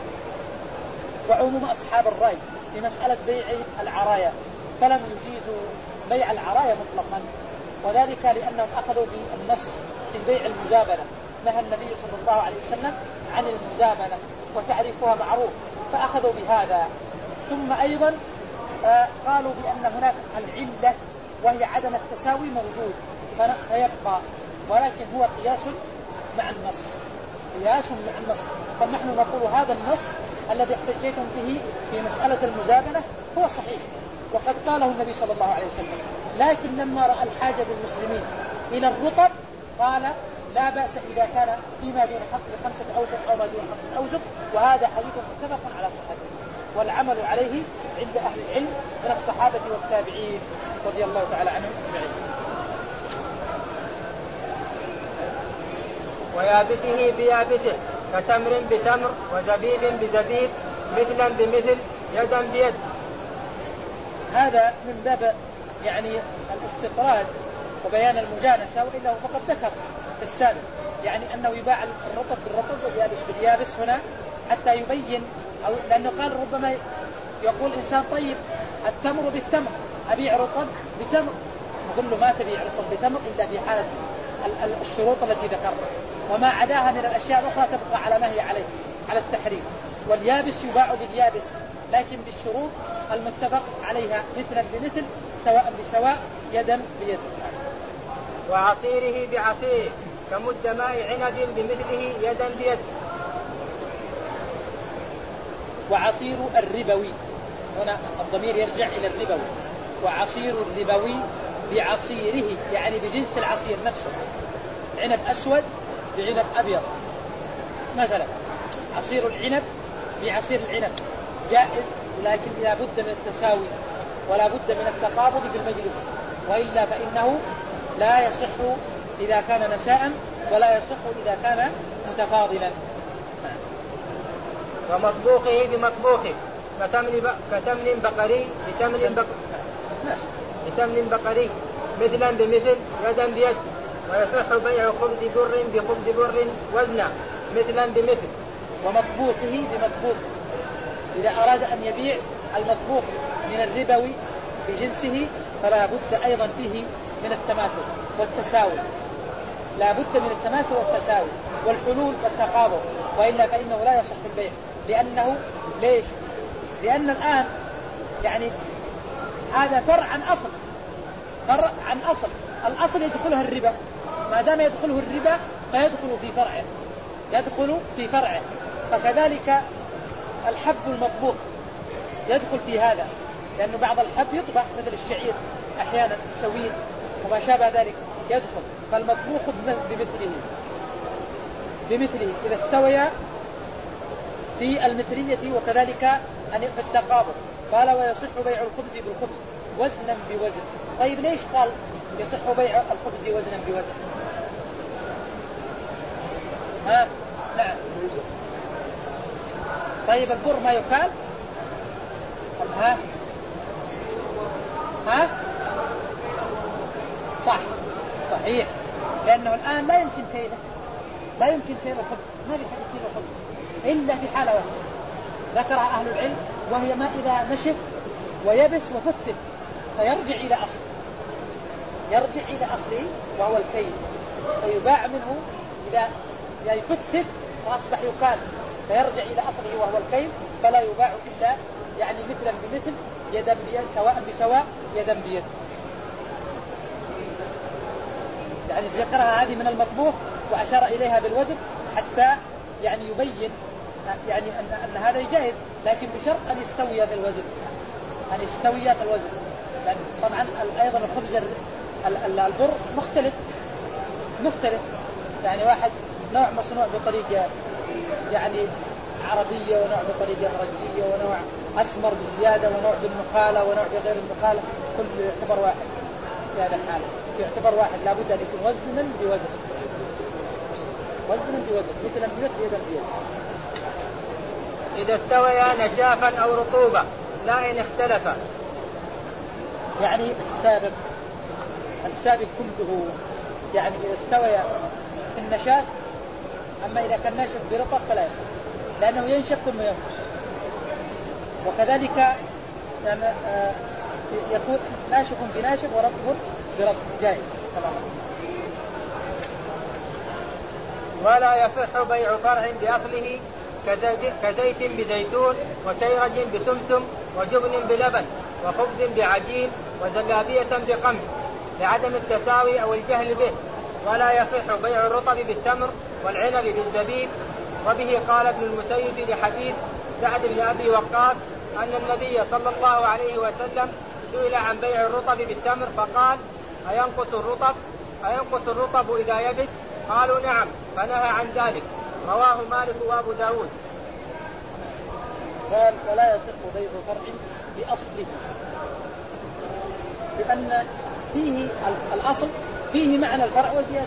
وعموم أصحاب الرأي في مسألة بيع العرايا، فلم يجيزوا بيع العرايا مطلقا، وذلك لأنهم أخذوا بالنص في بيع المزابنة. نهى النبي صلى الله عليه وسلم عن المزابنة وتعريفها معروف فأخذوا بهذا. ثم أيضا آه قالوا بأن هناك العلة وهي عدم التساوي موجود فيبقى، ولكن هو قياس مع النص، قياس مع النص. فنحن نقول هذا النص الذي احتجيتم به في مسألة المزابنة هو صحيح وقد قاله النبي صلى الله عليه وسلم، لكن لما رأى الحاجة بالمسلمين إلى الرطب قال لا بأس إذا كان فيما دون خمسة أوسق أو ما دون خمسة أوسق، وهذا حديث متفق على صحته والعمل عليه عند أهل العلم من الصحابة والتابعين رضي الله تعالى عنهم أجمعين. ويابسه بيابسه كتمر بتمر وزبيب بزبيب مثلا بمثل يدا بيد. هذا من باب يعني الاستطراد وبيان المجانسة، وإلا فقد ذكر في السابق يعني أنه يباع الرطب بالرطب واليابس باليابس هنا حتى يبين، أو لأنه قال ربما يقول إنسان طيب التمر بالتمر أبيع رطب بتمر، نقول له ما تبيع رطب بتمر إلا في حالة الشروط التي ذكرنا، وما عداها من الأشياء الأخرى تبقى على ما هي عليه على التحريم. واليابس يباع باليابس لكن بالشروط المتفق عليها مثلا بمثل سواء بسواء يدا بيد. وعصيره بعصيره كمد ماء عنب بمثله يدا بيد. وعصير الربوي هنا الضمير يرجع إلى الربوي، وعصير الربوي بعصيره يعني بجنس العصير نفسه، عنب أسود بعنب أبيض مثلا، عصير العنب بعصير العنب جائز، لكن لا بد من التساوي ولا بد من التقابض في المجلس، وإلا فإنه لا يصح إذا كان نساء ولا يصح إذا كان متفاضلا. ومطبوخه بمطبوخه كتمن بقري بتمن بق... بتمن بقري مثلا بمثل يدا بيد. ويصح بيع خبز بر بخبز بر وزنا مثلا بمثل. ومطبوخه بمطبوخ إذا أراد أن يبيع المطبوخ من الربوي بجنسه فلا بد أيضا فيه من التماثل والتساوي، لا بد من التماثل والتساوي والحلول والتقابض، وإلا فإنه لا يصح البيع. لأنه ليش؟ لأن الآن يعني هذا فرع عن أصل، فرع عن أصل، الأصل يدخلها الربا، ما دام يدخله الربا فيدخل في فرعه، يدخل في فرعه. فكذلك الحب المطبوخ يدخل في هذا، لأن بعض الحب يطبخ مثل الشعير أحيانا السويد وما شابه ذلك يدخل، فالمطبوخ بمثله بمثله إذا استويا في المثلية وكذلك أن في التقابض. قال ويصح بيع الخبز بالخبز وزنا بوزن. طيب ليش قال يصح بيع الخبز وزنا بوزن؟ ها نعم. طيب البر ما يكال؟ ها ها صح صحيح، لأنه الآن لا يمكن كيله، لا يمكن كيل الخبز، ما بيحتاج كيل الخبز إلا في حالة واحدة ذكرها أهل العلم، وهي ما إذا نشف ويبس وفتت فيرجع إلى أصله، يرجع إلى أصله وهو الكيل، فيباع منه إذا يفتت فأصبح يكال فيرجع إلى أصله وهو الكيل، فلا يباع إلا يعني مثلا بمثل يدا بيد سواء بسواء يدا بيد. يعني ذكرها هذه من المطبوخ وأشار إليها بالوزن حتى يعني يبين يعني أن, أن هذا جائز، لكن بشرط أن يستوي في الوزن، أن يستوي في الوزن. لأن طبعا أيضا الخبز البر مختلف مختلف يعني واحد نوع مصنوع بطريقة يعني عربية، ونوع بطريقة فرنسية، ونوع أسمر بزيادة، ونوع بالنخالة، ونوع بغير النخالة، كل يعتبر واحد في هذا الحالة، يعتبر واحد لابد أن يكون وزنا بوزن، وزنا بوزن مثلا بمثل يدا بيد. إذا استويا نشافا أو رطوبة لا إن اختلفا. يعني السابق السابق كله يعني إذا استويا في النشاف، أما إذا كان ناشف برطب فلا يصح، لأنه ينشف ثم ينقص. وكذلك يعني آه يكون ناشف بناشف ورطب برطب جائز تماما. ولا يصح بيع فرع بأصله كزيت بزيتون وشيرج بسمسم وجبن بلبن وخبز بعجين وزلابية بقمح لعدم التساوي أو الجهل به. ولا يصح بيع الرطب بالتمر والعنب بالزبيب. وبه قال ابن المسيب لحديث سعد بن أبي وقاص أن النبي صلى الله عليه وسلم سئل عن بيع الرطب بالتمر فقال أينقص الرطب أينقص الرطب إذا يبس؟ قالوا نعم، فنهى عن ذلك. رواه مالك وأبو داود. قال ولا يصح بيع فرع بأصله، لأن فيه الأصل فيه معنى الفرع وزيادة.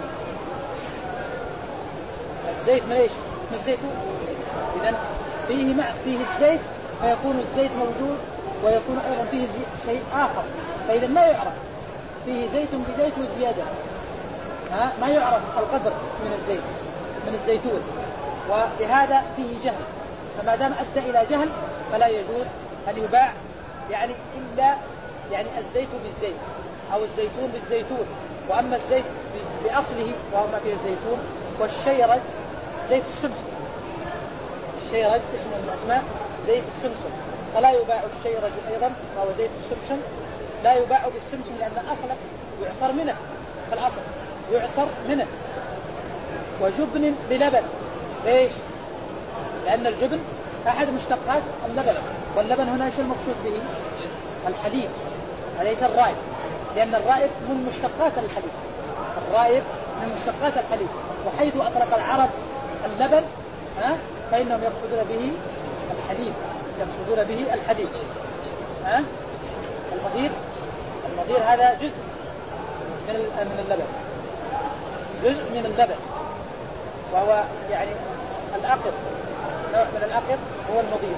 الزيت من ايش؟ من الزيتون، إذن فيه مع فيه الزيت فيكون الزيت موجود ويكون أيضا فيه شيء آخر، فإذا ما يعرف فيه زيت بزيت وزيادة، ها ما يعرف القدر من الزيت من الزيتون، وبهذا فيه جهل. فما دام أدى إلى جهل فلا يجوز أن يباع يعني إلا يعني الزيت بالزيت أو الزيتون بالزيتون. وأما الزيت بأصله وهو ما فيه الزيتون، والشيرج زيت السمسم، الشيرج اسم من الأسماء زيت السمسم، فلا يباع الشيرج أيضا وهو زيت السمسم، لا يباع بالسمسم لأن أصله يعصر منه، فالأصل يعصر منه. وجبن بلبن، ليش؟ لأن الجبن أحد مشتقات اللبن، واللبن هنا ايش المقصود به؟ الحليب، أليس الرائب؟ لأن الرائب من مشتقات الحليب، الرائب من مشتقات الحليب. وحيث أطلق العرب اللبن ها فإنهم يقصدون به الحليب، يقصدون به الحليب. ها المضير، المضير هذا جزء من من اللبن، جزء من اللبن، وهو يعني الأقط، نوع من الأقط هو المضير.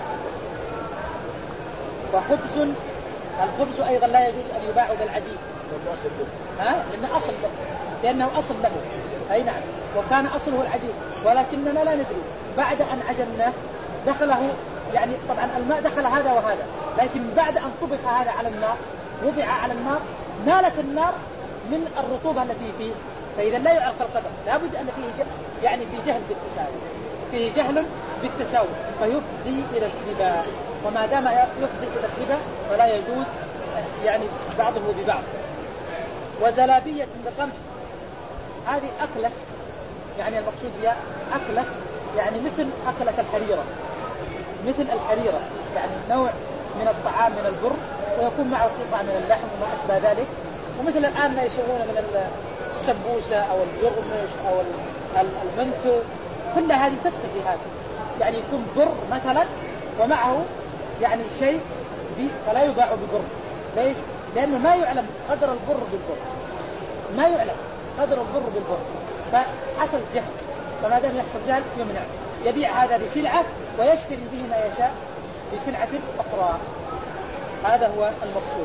وخبز، الخبز أيضا لا يجوز أن يباع بالعجين، ها لأنه أصل له، لأنه أصل له، أي نعم، وكان أصله العجين، ولكننا لا ندري بعد أن عجناه دخله يعني طبعا الماء دخل هذا وهذا، لكن بعد أن طبخ هذا على النار وضع على النار نالت النار من الرطوبة التي فيه، فإذا لا يعرف القدر، لابد أن فيه جهل، يعني في جهل بالتساوي، فيه جهل بالتساوي فيفضي إلى الربا. وما دام يفضي إلى الربا فلا يجوز يعني بعضه ببعض. وزلابية بقمح، هذه أكلة يعني المقصود بها أكلة يعني مثل أكلة الحريرة، مثل الحريرة يعني نوع من الطعام من البر ويكون معه قطع من اللحم وما أشبه ذلك. ومثل الآن ما يسوون من السمبوسة أو البرغمش أو المنتو، كل هذه تدخل في هذا، يعني يكون بر مثلا ومعه يعني شيء فلا يباع ببر. ليش؟ لأنه ما يعلم قدر البر بالبر، ما يعلم قدر البر بالبر، فحصل جهل، فما دام يحصل جهل يمنع، يبيع هذا بسلعة ويشتري به ما يشاء بسلعة أخرى. هذا هو المقصود.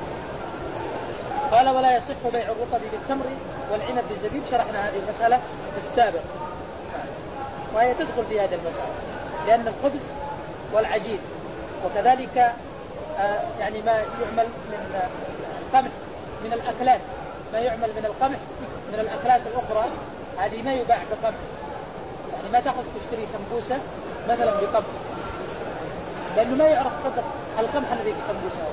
قال ولا يصح بيع الرطب بالتمر والعنب بالزبيب، شرحنا هذه المسألة في السابق وهي تدخل في هذه المسألة، لأن الخبز والعجين وكذلك آه يعني ما يعمل من القمح من الأكلات، ما يعمل من القمح من الأكلات الأخرى هذه ما يباع بقمح، يعني ما تأخذ تشتري سمبوسة مثلا بقمح لأنه ما يعرف قدر القمح الذي في السمبوسة.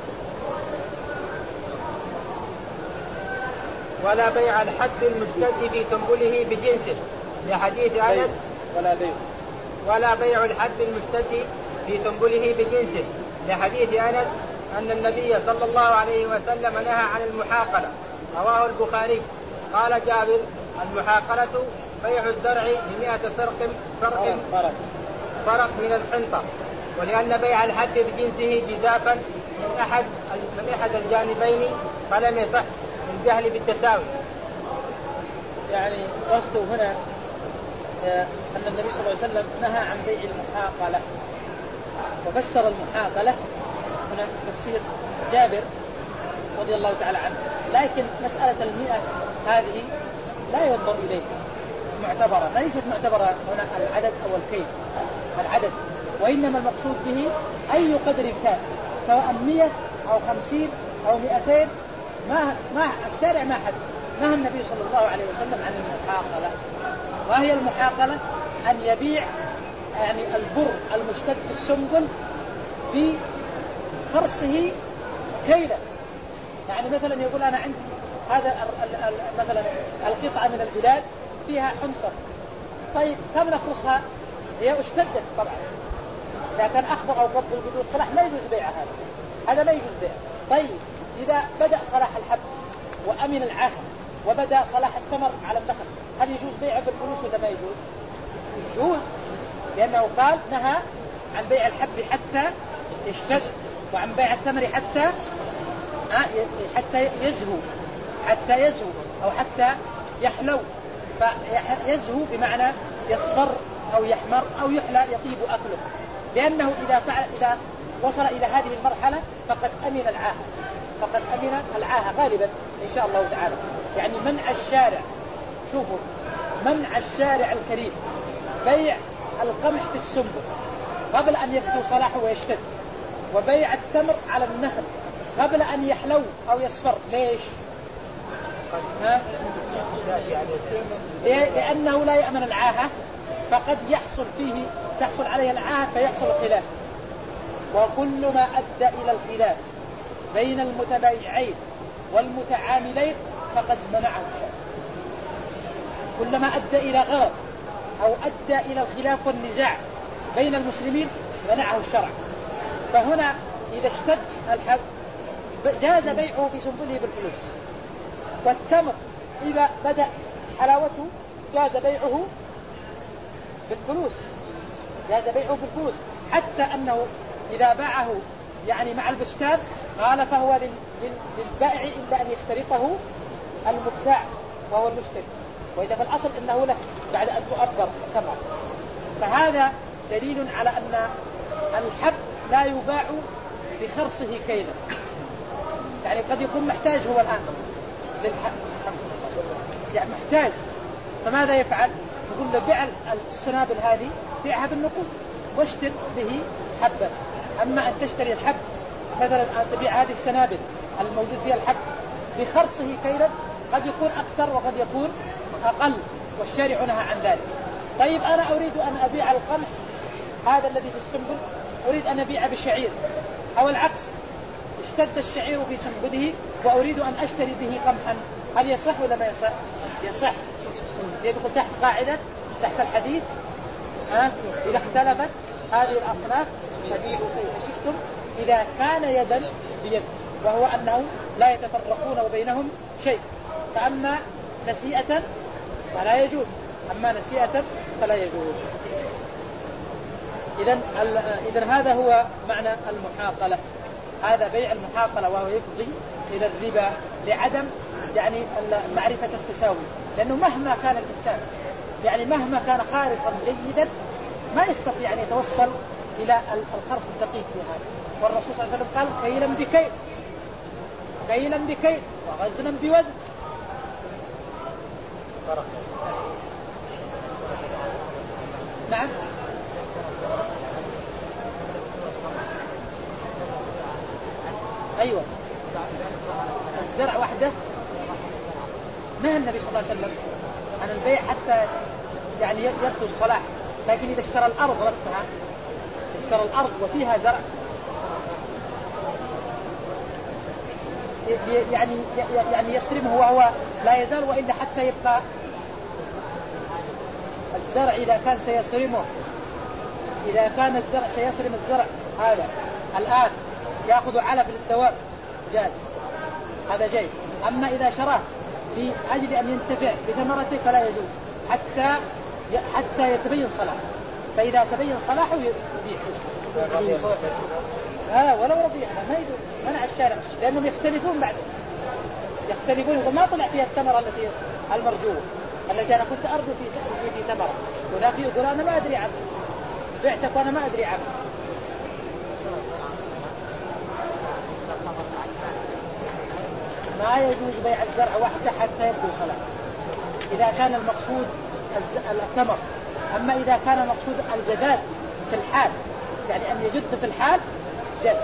ولا بيع الحد المشتد في سنبله بجنسه لحديث أنس ولا بيع ولا بيع الحد المشتد في سنبله بجنسه لحديث أنس أن النبي صلى الله عليه وسلم نهى عن المحاقلة. رواه البخاري. قال جابر المحاقلة بيع الزرع بمئة فرق فرق فرق من الحنطة، ولأن بيع الحد بجنسه جزافا من أحد من أحد الجانبين فلم يصح الجهل بالتساوي. يعني قصده هنا أن النبي صلى الله عليه وسلم نهى عن بيع المحاقلة، وفسر المحاقلة هنا تفسير جابر رضي الله تعالى عنه. لكن مسألة المئة هذه لا ينظر إليه معتبرة، ليست معتبرة هنا العدد أو الكيف العدد، وإنما المقصود به أي قدر كان، سواء مئة أو خمسين أو مئتين، ما ما الشارع ما حد. نهى النبي صلى الله عليه وسلم عن المحاقلة. وهي المحاقلة أن يبيع يعني البر المشتد في السنبل بخرصه كيلا. يعني مثلا يقول أنا عندي هذا مثلا القطعة من البلاد فيها حنطة، طيب كم نخرصها؟ هي اشتدت طبعا، إذا كان أخضر أو قبض بدون صلاح ما يجوز بيعها، هذا هذا ما يجوز بيعه. طيب إذا بدأ صلاح الحب وأمن العاهة وبدأ صلاح الثمر على النخل، هل يجوز بيعه بالفلوس ولا ما يجوز؟ يجوز، لأنه قال نهى عن بيع الحب حتى يشتد، وعن بيع الثمر حتى حتى يزهو حتى يزهو أو حتى يحلو. فيزهو بمعنى يصفر أو يحمر أو يحلى يطيب أكله، لأنه إذا فعل إذا وصل إلى هذه المرحلة فقد أمن العاهة، فقد أمن العاهة غالبا إن شاء الله تعالى. يعني منع الشارع، شوفوا منع الشارع الكريم بيع القمح في السنبل قبل أن يبدو صلاحه ويشتد، وبيع التمر على النخل قبل أن يحلو أو يصفر. ليش؟ ها؟ لأنه لا يأمن العاهة، فقد يحصل فيه تحصل عليه العاهة فيحصل الخلاف، وكل ما أدى إلى الخلاف بين المتبايعين والمتعاملين فقد منعه الشرع. كلما أدى إلى غرض أو أدى إلى الخلاف والنزاع بين المسلمين منعه الشرع. فهنا إذا اشتد الحب جاز بيعه في سنبله بالفلوس، والتمر إذا بدأ حلاوته جاز بيعه بالفلوس، جاز بيعه بالفلوس، حتى أنه إذا باعه يعني مع البستان قال فهو للبائع إلا أن يشترطه المبتاع وهو المشتري، وإذا في الأصل إنه له بعد أن تؤبر الثمر. فهذا دليل على أن الحب لا يباع بخرصه كيلا. يعني قد يكون محتاج هو الآن للحب، يعني محتاج، فماذا يفعل؟ يقول له بيع السنابل هذه بيعها بالنقود واشتر به حبا. أما أن تشتري الحب مثلا أن تبيع هذه السنابل الموجود فيها الحب بخرصه كيلا قد يكون أكثر وقد يكون أقل، والشارع نهى عن ذلك. طيب أنا أريد أن أبيع القمح هذا الذي في السنبل أريد أن أبيع بشعير، أو العكس، اشتد الشعير في سنبله وأريد أن أشتري به قمحا، هل يصح ولا ما يصح؟ يصح. يدخل تحت قاعدة تحت الحديث ها إذا اختلفت هذه الأصناف فبيعوا كيف شئتم إذا كان يدا بيد، وهو أنه لا يتفرقون وبينهم شيء. فأما نسيئة فلا يجوز، أما نسيئة فلا يجوز. إذن إذن هذا هو معنى المحاقلة، هذا بيع المحاقلة، وهو يفضي إلى الربا لعدم يعني معرفة التساوي. لأنه مهما كان الإنسان يعني مهما كان خارصا جيدا ما يستطيع أن يتوصل إلى الخرص الدقيق في هذا. والرسول صلى الله عليه وسلم قال كيلا بكيل، كيلا بكيل ووزنا بوزن. نعم. أيوة الزرع وحده نهى النبي صلى الله عليه وسلم عن البيع حتى يعني يبدو الصلاح، لكن إذا اشترى الأرض نفسها، اشترى الأرض وفيها زرع يعني يعني يسرمه وهو لا يزال، وإلا حتى يبقى الزرع إذا كان سيسرمه، إذا كان الزرع سيسرم الزرع هذا الآن يأخذ علف للدواب جاز، هذا جيد. أما إذا شراه لأجل أن ينتفع بثمرته فلا يجوز حتى حتى يتبين صلاحه، فإذا تبين صلاحه يبيع. ها ولو رضيع ما يجوز، منع الشارع، لأنهم يختلفون بعد يختلفون. وما طلع فيها الثمرة التي المرجوة التي أنا كنت أرجو في في ثمرة، وذاك يقول أنا ما أدري عنه، بعتك وأنا ما أدري عنه. ما يجوز بيع الزرع وحده حتى يبدو صلاح إذا كان المقصود الثمر. أما إذا كان المقصود الجداد في الحال، يعني أن يجد في الحال جاز.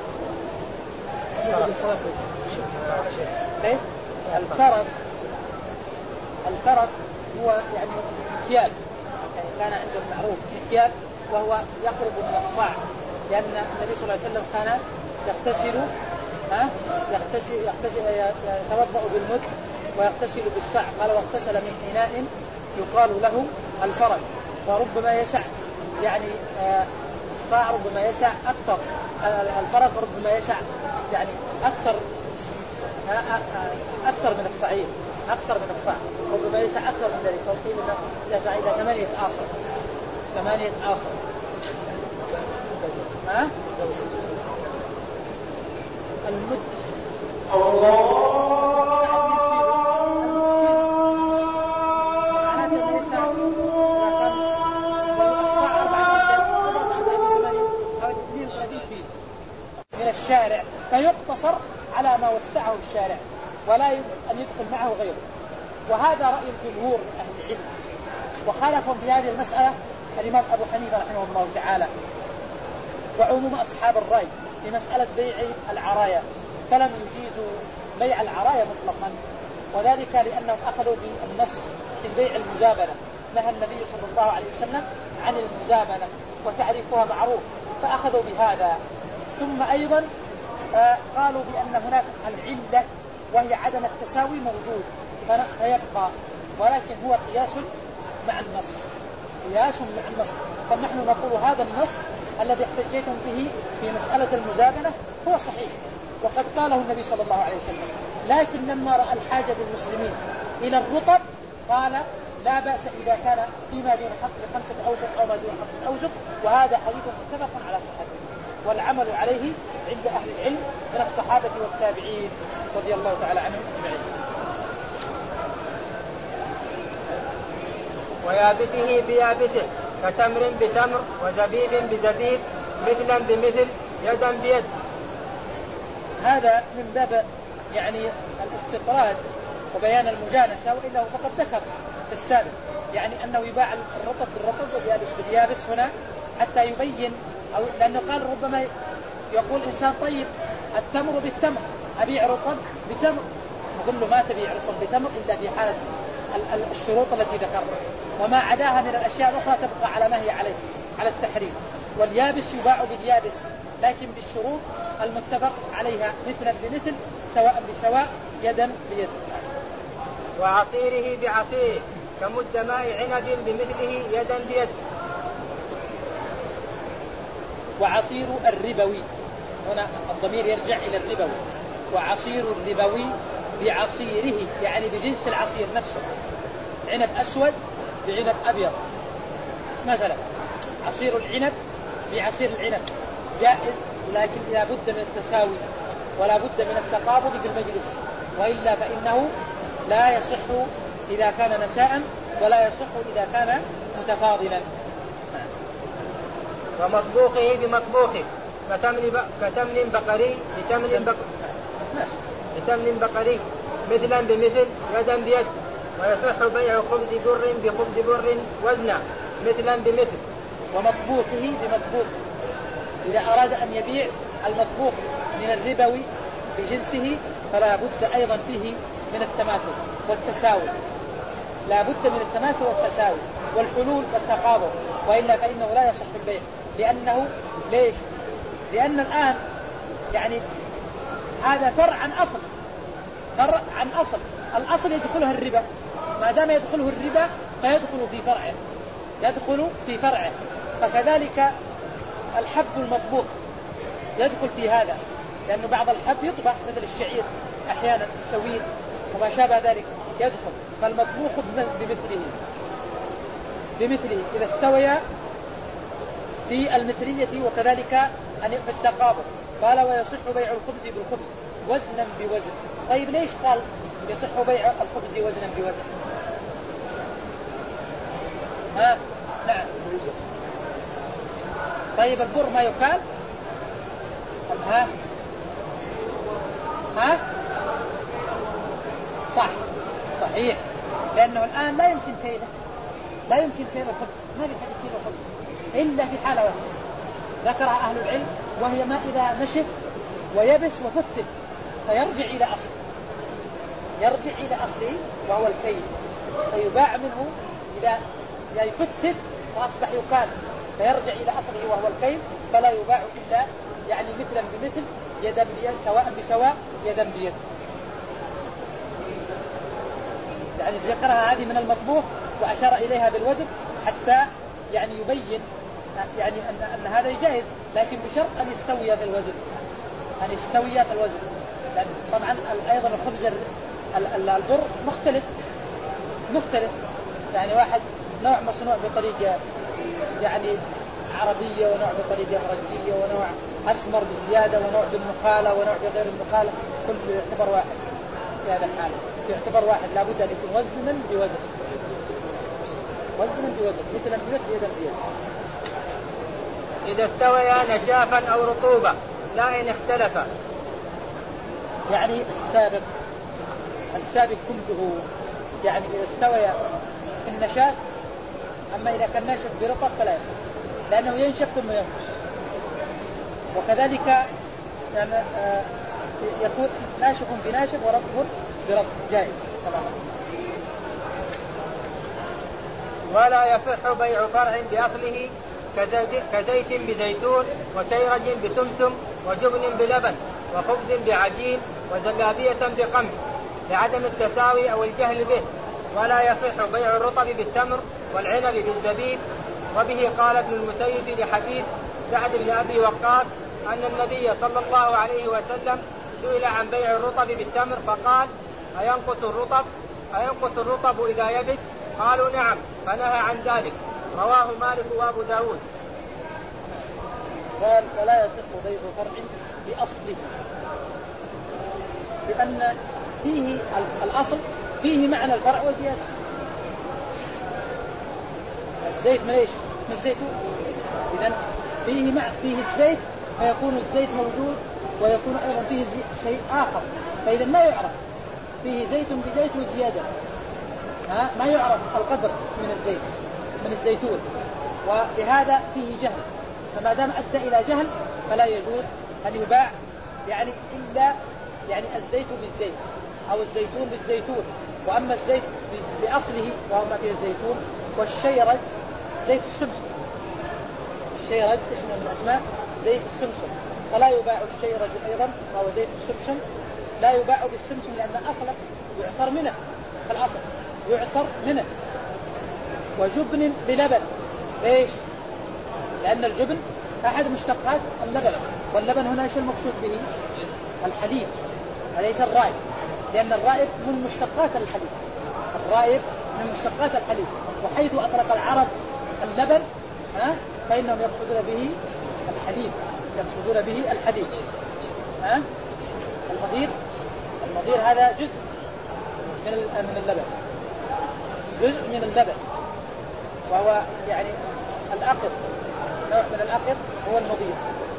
الفرد الفرد هو يعني كيال، يعني كان عندهم معروف كيال وهو يقرب من الصاع، لأن النبي صلى الله عليه وسلم كان يغتسل ها يغتسل يغتسل يتوضأ بالمد ويغتسل بالصاع، قال واغتسل من إناء يقال له الفرج، وربما يسع يعني الصاع ربما يسع أكثر، الفرج ربما يسع يعني أكثر أكثر من الصعيد، أكثر من الصاع ربما يسع أكثر من ذلك، وقيل يسع إلى ثمانية آصر ثمانية آصر ها المد من الشارع فيقتصر على ما وسعه الشارع ولا يمكن أن يدخل معه غيره. وهذا رأي الجمهور من أهل العلم، وخالفهم في هذه المسألة الإمام أبو حنيفة رحمه الله تعالى وعموم أصحاب الرأي في مسألة بيع العرايا، فلم يجيزوا بيع العرايا مطلقا، وذلك لأنهم أخذوا بالنص في بيع المزابنة، نهى النبي صلى الله عليه وسلم عن المزابنة وتعريفها معروف فأخذوا بهذا. ثم أيضا آه قالوا بأن هناك العلة وهي عدم التساوي موجود فيبقى، ولكن هو قياس مع النص، قياس مع النص. فنحن نقول هذا النص الذي احتجيتم به في مسألة المزابنة هو صحيح وقد قاله النبي صلى الله عليه وسلم، لكن لما رأى الحاجة بالمسلمين إلى الرطب قال لا بأس إذا كان فيما دون حق خمسة أوسق أو ما دون خمسة أوسق، وهذا حديث متفق على صحته والعمل عليه عند أهل العلم من الصحابة والتابعين رضي الله تعالى عنهم أجمعين. ويابسه بيابسه كتمر بتمر وزبيب بزبيب مثلا بمثل يدا بيد. هذا من باب يعني الاستطراد وبيان المجانسة، وإلا فقد ذكر في السابق يعني أنه يباع الرطب بالرطب واليابس باليابس هنا حتى يبين، أو لأنه قال ربما يقول إنسان طيب التمر بالتمر أبيع رطب بتمر، نقول له ما تبيع رطب بتمر إلا في حالة الشروط التي ذكرنا، وما عداها من الأشياء الأخرى تبقى على ما هي عليه على التحريم. واليابس يباع باليابس لكن بالشروط المتفق عليها مثلا بمثل سواء بسواء يدا بيد. وعصيره بعصيره كمد ماء عنب بمثله يدا بيد. وعصير الربوي هنا الضمير يرجع إلى الربوي، وعصير الربوي بعصيره يعني بجنس العصير نفسه، عنب أسود بعنب أبيض مثلا، عصير العنب بعصير العنب جائز، لكن لا بد من التساوي ولا بد من التقابض في المجلس، وإلا فإنه لا يصح إذا كان نساء ولا يصح إذا كان متفاضلا. ومطبوخه بمطبوخه كتمن بقري بتمن بق... بتمن بقري مثلا بمثل يدا بيد. ويصح بيع خبز بر بخبز بر وزنا مثلا بمثل. ومطبوخه بمطبوخ إذا أراد أن يبيع المطبوخ من الربوي بجنسه فلا بد أيضا فيه من التماثل والتساوي، لا بد من التماثل والتساوي والحلول والتقابض، وإلا فإنه لا يصح البيع. لأنه ليش؟ لأن الآن يعني هذا فرع عن أصل، فرع عن أصل، الأصل يدخله الربا، ما دام يدخله الربا فيدخل في فرعه، يدخل في فرعه. فكذلك الحب المطبوخ يدخل في هذا، لأن بعض الحب يطبخ مثل الشعير أحيانا السويد وما شابه ذلك يدخل، فالمطبوخ بمثله بمثله إذا استويا في المثلية وكذلك أن في التقابض. قال ويصح بيع الخبز بالخبز وزنا بوزن. طيب ليش قال يصح بيع الخبز وزنا بوزن؟ ها نعم. طيب البر ما يكال؟ ها ها صح صحيح، لأنه الآن لا يمكن كيله، لا يمكن كيل الخبز، ما يمكن كيل الخبز إلا في حالة واحدة ذكرها أهل العلم، وهي ما إذا نشف ويبس وفتت فيرجع إلى أصله، يرجع إلى أصله وهو الكيل، فيباع منه إذا يفتت فأصبح يكال، فيرجع إلى أصله وهو الكيل، فلا يباع إلا يعني مثلا بمثل، يدا بيد، سواء بسواء، يدا بيد. يعني ذكرها هذه من المطبوخ وأشار إليها بالوزن حتى يعني يبين يعني أن, أن هذا جائز، لكن بشرط أن يستوي في الوزن، أن يستوي في الوزن. لأن طبعا أيضا الخبز البر مختلف مختلف يعني واحد نوع مصنوع بطريقة يعني عربية، ونوع بطريقة فرنسية، ونوع أسمر بزيادة، ونوع بالمخالة، ونوع بغير المخالة، كله يعتبر واحد. في هذا الحال يعتبر واحد، لابد أن يكون وزنا بوزن، وزنا بوزن، مثلا بمثل يدا بيد. إذا استويا نشافا أو رطوبة لا إن اختلفا. يعني السابق السابق كله يعني إذا استوى النشاف، أما إذا كان ناشف برطب فلا يصح، لأنه ينشف ثم ينقص. وكذلك يعني آه يكون ناشف بناشف ورطب برطب جائز طبعا. ولا يصح بيع فرع بأصله كزيت بزيتون وشيرج بسمسم وجبن بلبن وخبز بعجين وزلابية بقمح لعدم التساوي أو الجهل به. ولا يصح بيع الرطب بالتمر والعنب بالزبيب. وبه قال ابن المسيب لحديث سعد بن أبي وقاص أن النبي صلى الله عليه وسلم سئل عن بيع الرطب بالتمر فقال أينقص الرطب أينقص الرطب إذا يبس؟ قالوا نعم، فنهى عن ذلك. رواه مالك وأبو داود. قال فلا يصح بيع فرع بأصله، لأن فيه الأصل فيه معنى الفرع وزيادة. الزيت من ايش؟ من الزيتون، إذن فيه مع فيه الزيت، فيكون الزيت موجود ويكون أيضا فيه شيء آخر، فإذا ما يعرف فيه زيت بزيت وزيادة، ها ما يعرف القدر من الزيت من الزيتون، وبهذا فيه جهل. فما دام أدى إلى جهل فلا يجوز أن يباع يعني إلا يعني الزيت بالزيت أو الزيتون بالزيتون. وأما الزيت بأصله وهو ما فيه الزيتون، والشيرج زيت السمسم، الشيرج اسمه من الأسماء زيت السمسم، فلا يباع الشيرج أيضا وهو زيت السمسم، لا يباع بالسمسم لأن أصله يعصر منه، الأصل يعصر منه. وجبن بلبن، ليش؟ لأن الجبن أحد مشتقات اللبن، واللبن هنا ايش المقصود به؟ الحليب، أليس الرائب؟ لأن الرائب من مشتقات الحليب، الرائب من مشتقات الحليب. وحيث أطلق العرب اللبن ها فإنهم يقصدون به الحليب، يقصدون به الحليب. ها المضير المضير هذا جزء من من اللبن، جزء من اللبن، وهو يعني الأقط، نوع من الأقط هو المضير.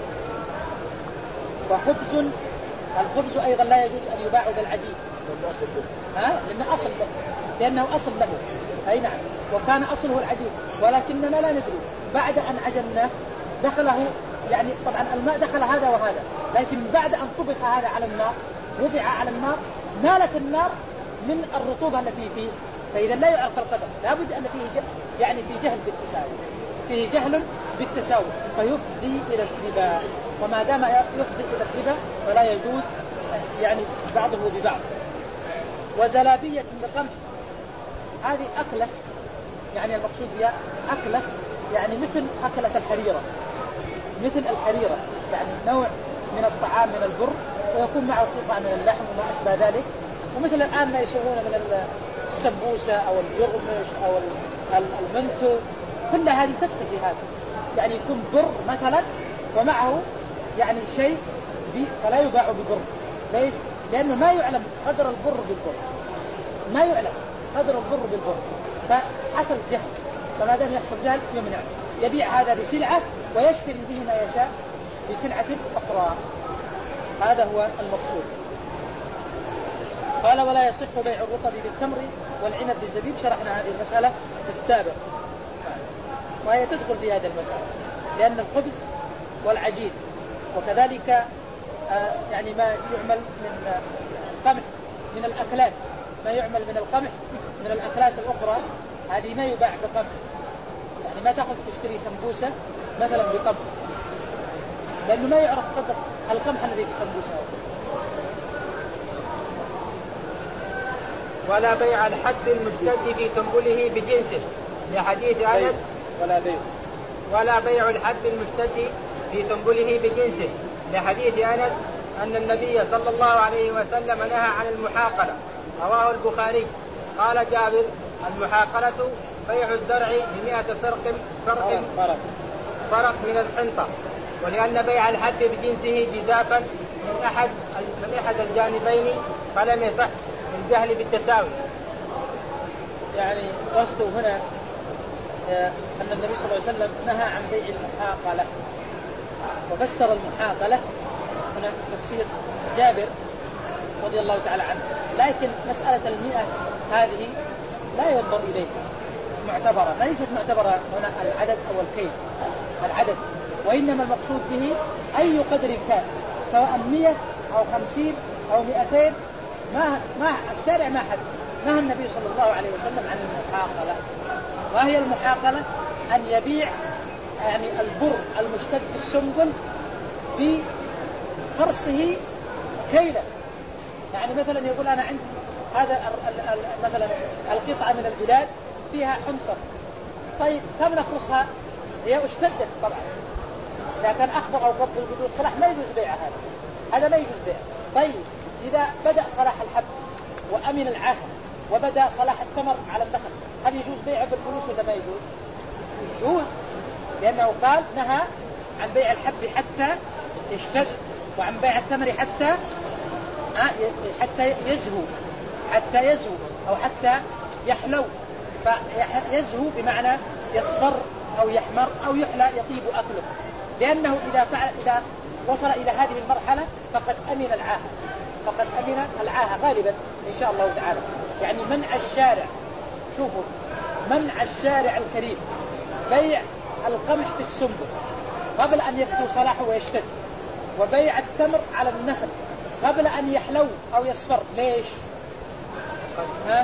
وخبز، الخبز أيضا لا يجوز أن يباع بالعجين، ها لأنه أصل له، لأنه أصل له، أي نعم، وكان أصله العجين، ولكننا لا ندري بعد أن عجناه دخله يعني طبعا الماء دخل هذا وهذا، لكن بعد أن طبخ هذا على النار وضع على النار نالت النار من الرطوبة التي فيه، فإذا لا يعرف القدر، لابد أن فيه جهل، يعني في جهل بالتساوي، فيه جهل بالتساوي فيفضي إلى الربا. وما دام يفضي إلى الربا فلا يجوز يعني بعضه ببعض. وزلابية بقمح، هذه أكلة يعني المقصود بها أكلة يعني مثل أكلة الحريرة، مثل الحريرة يعني نوع من الطعام من البر، ويكون معه قطع من اللحم وما أشبه ذلك. ومثل الآن ما يسوون من السمبوسة أو البرمش أو المنتو، كل هذه تدخل في هذا، يعني يكون بر مثلا ومعه يعني شيء فلا يباع ببر. ليش؟ لأنه ما يعلم قدر البر بالبر، ما يعلم قدر البر بالبر، فحصل جهل، فما دام يحصل جهل يمنع، يبيع هذا بسلعة ويشتري به ما يشاء بسلعة أخرى. هذا هو المقصود. قال ولا يصح بيع الرطب بالتمر والعنب بالزبيب. شرحنا هذه المسألة في السابق، وهي تدخل في هذه المسألة، لأن الخبز والعجين وكذلك آه يعني ما يعمل من قمح من الأكلات، ما يعمل من القمح من الأكلات الأخرى، هذه ما يباع بقمح يعني ما تأخذ تشتري سمبوسة مثلا بقمح، لأنه ما يعرف قدر القمح الذي في السمبوسة. ولا بيع الحب المشتد في سنبله بجنسه لحديث أنس ولا بيع ولا بيع الحب المشتد في سنبله بجنسه لحديث أنس أن النبي صلى الله عليه وسلم نهى عن المحاقلة، رواه البخاري. قال جابر: المحاقلة بيع الزرع بمئة فرق فرق فرق من الحنطة، ولأن بيع الحب بجنسه جزافا من أحد من أحد الجانبين فلم يصح الجهل بالتساوي. يعني قصده هنا أن النبي صلى الله عليه وسلم نهى عن بيع المحاقلة، وفسر المحاقلة هنا تفسير جابر رضي الله تعالى عنه. لكن مسألة المئة هذه لا ينظر إليها معتبرة، ليست معتبرة هنا العدد أو الكيل العدد، وإنما المقصود به أي قدر كان، سواء مئة أو خمسين أو مئتين، ما ما الشارع ما حد. نهى النبي صلى الله عليه وسلم عن المحاقلة. وهي المحاقلة أن يبيع يعني البر المشتد في السنبل بخرصه كيلا. يعني مثلا يقول أنا عندي هذا مثلا القطعة من البلاد فيها حنطة، طيب كم نخرصها؟ هي اشتدت طبعا، إذا كان أخضر أو قبض بدون صلاح ما يجوز بيع هذا هذا ما يجوز بيع. طيب إذا بدأ صلاح الحب وأمن العاهة وبدأ صلاح التمر على النخل، هل يجوز بيعه بالفلوس ولا ما يجوز؟ يجوز، لأنه قال نهى عن بيع الحب حتى يشتد، وعن بيع التمر حتى حتى يزهو حتى يزهو أو حتى يحلو. فيزهو بمعنى يصفر أو يحمر أو يحلى يطيب أكله، لأنه إذا فعل إذا وصل إلى هذه المرحلة فقد أمن العاهة فقد أمن العاهة غالبا إن شاء الله تعالى. يعني منع الشارع، شوفوا منع الشارع الكريم بيع القمح في السنبل قبل أن يبدو صلاحه ويشتد، وبيع التمر على النخل قبل أن يحلو أو يصفر. ليش؟ ها؟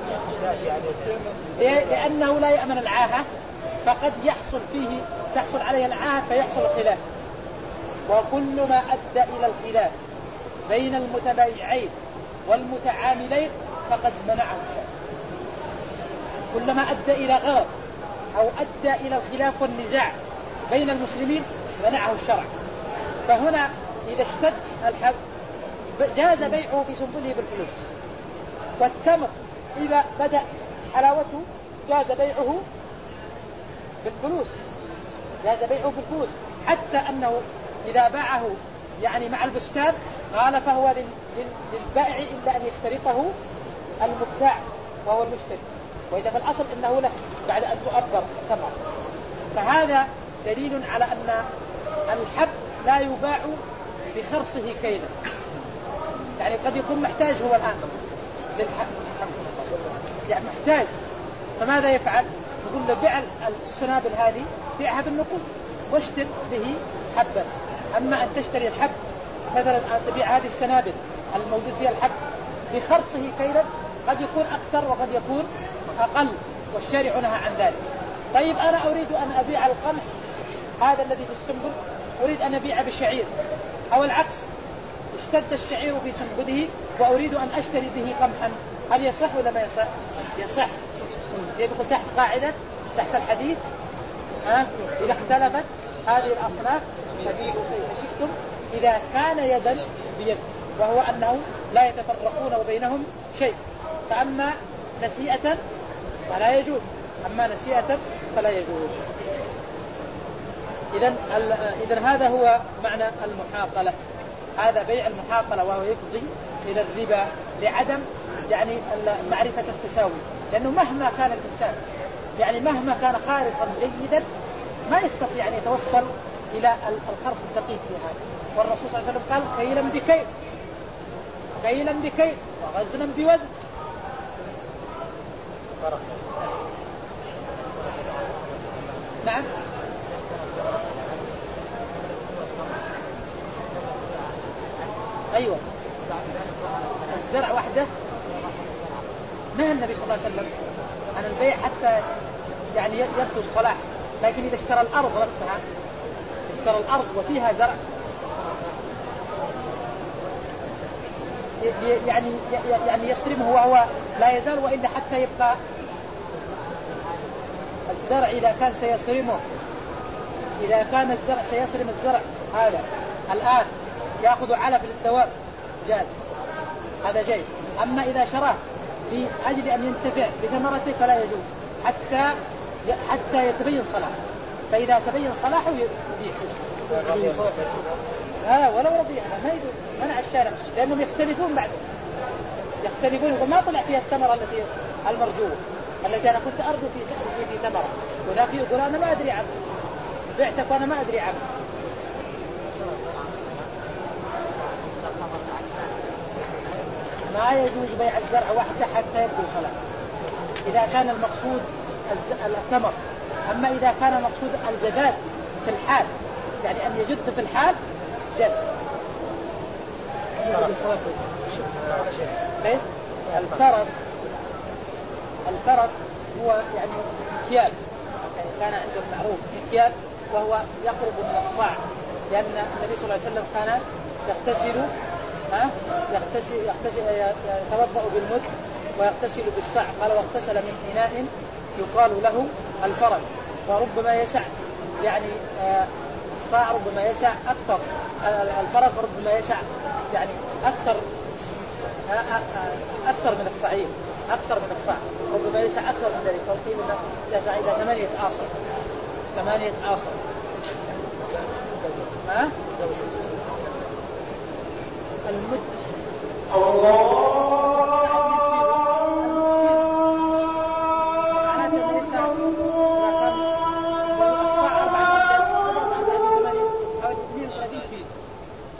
لأنه لا يأمن العاهة، فقد يحصل فيه تحصل عليه العاهة فيحصل الخلاف، وكل ما أدى إلى الخلاف بين المتبايعين والمتعاملين فقد منعه الشرع. كلما أدى إلى غرض أو أدى إلى الخلاف والنزاع بين المسلمين منعه الشرع. فهنا إذا اشتد الحب جاز بيعه في سنبله بالفلوس، والتمر إذا بدأ حلاوته جاز بيعه بالفلوس جاز بيعه بالفلوس حتى أنه إذا باعه يعني مع البستان قال فهو للبائع إلا أن يشترطه المبتاع وهو المشتري، وإذا في الأصل إنه له بعد أن تؤبر الثمر. فهذا دليل على أن الحب لا يباع بخرصه كيلا. يعني قد يكون محتاج هو الآن للحب، يعني محتاج، فماذا يفعل؟ يقول له بيع السنابل هذه بيعها بالنقود واشتر به حبا. أما أن تشتري الحب مثلا أن تبيع هذه السنابل الموجود فيها الحب بخرصه كيلا قد يكون أكثر وقد يكون أقل، والشارع نهى عن ذلك. طيب أنا أريد أن أبيع القمح هذا الذي في السنبل أريد أن أبيع بشعير، أو العكس اشتد الشعير في سنبله وأريد أن أشتري به قمحا، هل يصح ولا ما يصح؟ يصح. يدخل تحت قاعدة تحت الحديث ها إذا اختلفت هذه الأصناف فبيعوا كيف شئتم إذا كان يدا بيد، وهو أنه لا يتفرقون وبينهم شيء. فأما نسيئة فلا يجوز، أما نسيئة فلا يجوز. إذن إذن هذا هو معنى المحاقلة، هذا بيع المحاقلة، وهو يفضي إلى الربا لعدم يعني معرفة التساوي. لأنه مهما كان الإنسان يعني مهما كان خارصا جيدا ما يستطيع أن يتوصل إلى الخرص الدقيق في هذا. والرسول صلى الله عليه وسلم قال كيلا بكيل كيلا بكيل ووزنا بوزن. نعم أيوة الزرع وحده نهى النبي صلى الله عليه وسلم عن البيع حتى يعني يبدو الصلاح. لكن إذا اشترى الأرض نفسها، اشترى الأرض وفيها زرع، يعني يعني يصرمه وهو لا يزال، وإلا حتى يبقى الزرع إذا كان سيصرمه، إذا كان الزرع سيصرم الزرع هذا الآن يأخذ علف للدواب جاز، هذا جيد. أما إذا شراه لأجل أن ينتفع بثمرته فلا يجوز حتى حتى يتبين صلاحه، فإذا تبين صلاحه يبيع. ها ولو رضيعها ما يجوز، منع الشارع، لأنهم يختلفون بعد يختلفون يقول ما طلع فيها الثمرة التي المرجوة التي أنا كنت أرجو في في ثمرة، وذاك يقول أنا ما أدري عنه، بعتك وأنا ما أدري عنه. ما يجوز بيع الزرع وحده حتى يبدو صلاة إذا كان المقصود الثمر. أما إذا كان المقصود الجداد في الحال، يعني أن يجد في الحال، جاز. الفرد الفرد هو يعني مكيال، يعني كان عندهم معروف مكيال وهو يقرب من الصاع، لأن النبي صلى الله عليه وسلم كان يغتسل ها يغتسل يغتسل يتوضأ بالمد ويغتسل بالصاع، قال واغتسل من إناء يقال له الفرد، فربما يسع يعني الصاع ربما يسع أكثر، الفرد ربما يسع يعني أكثر أكثر من الصعيد، أكثر من الصاع، ربما يسع أكثر من ذلك، فقيل يسع إلى ثمانية آصر ثمانية آصر ها المد.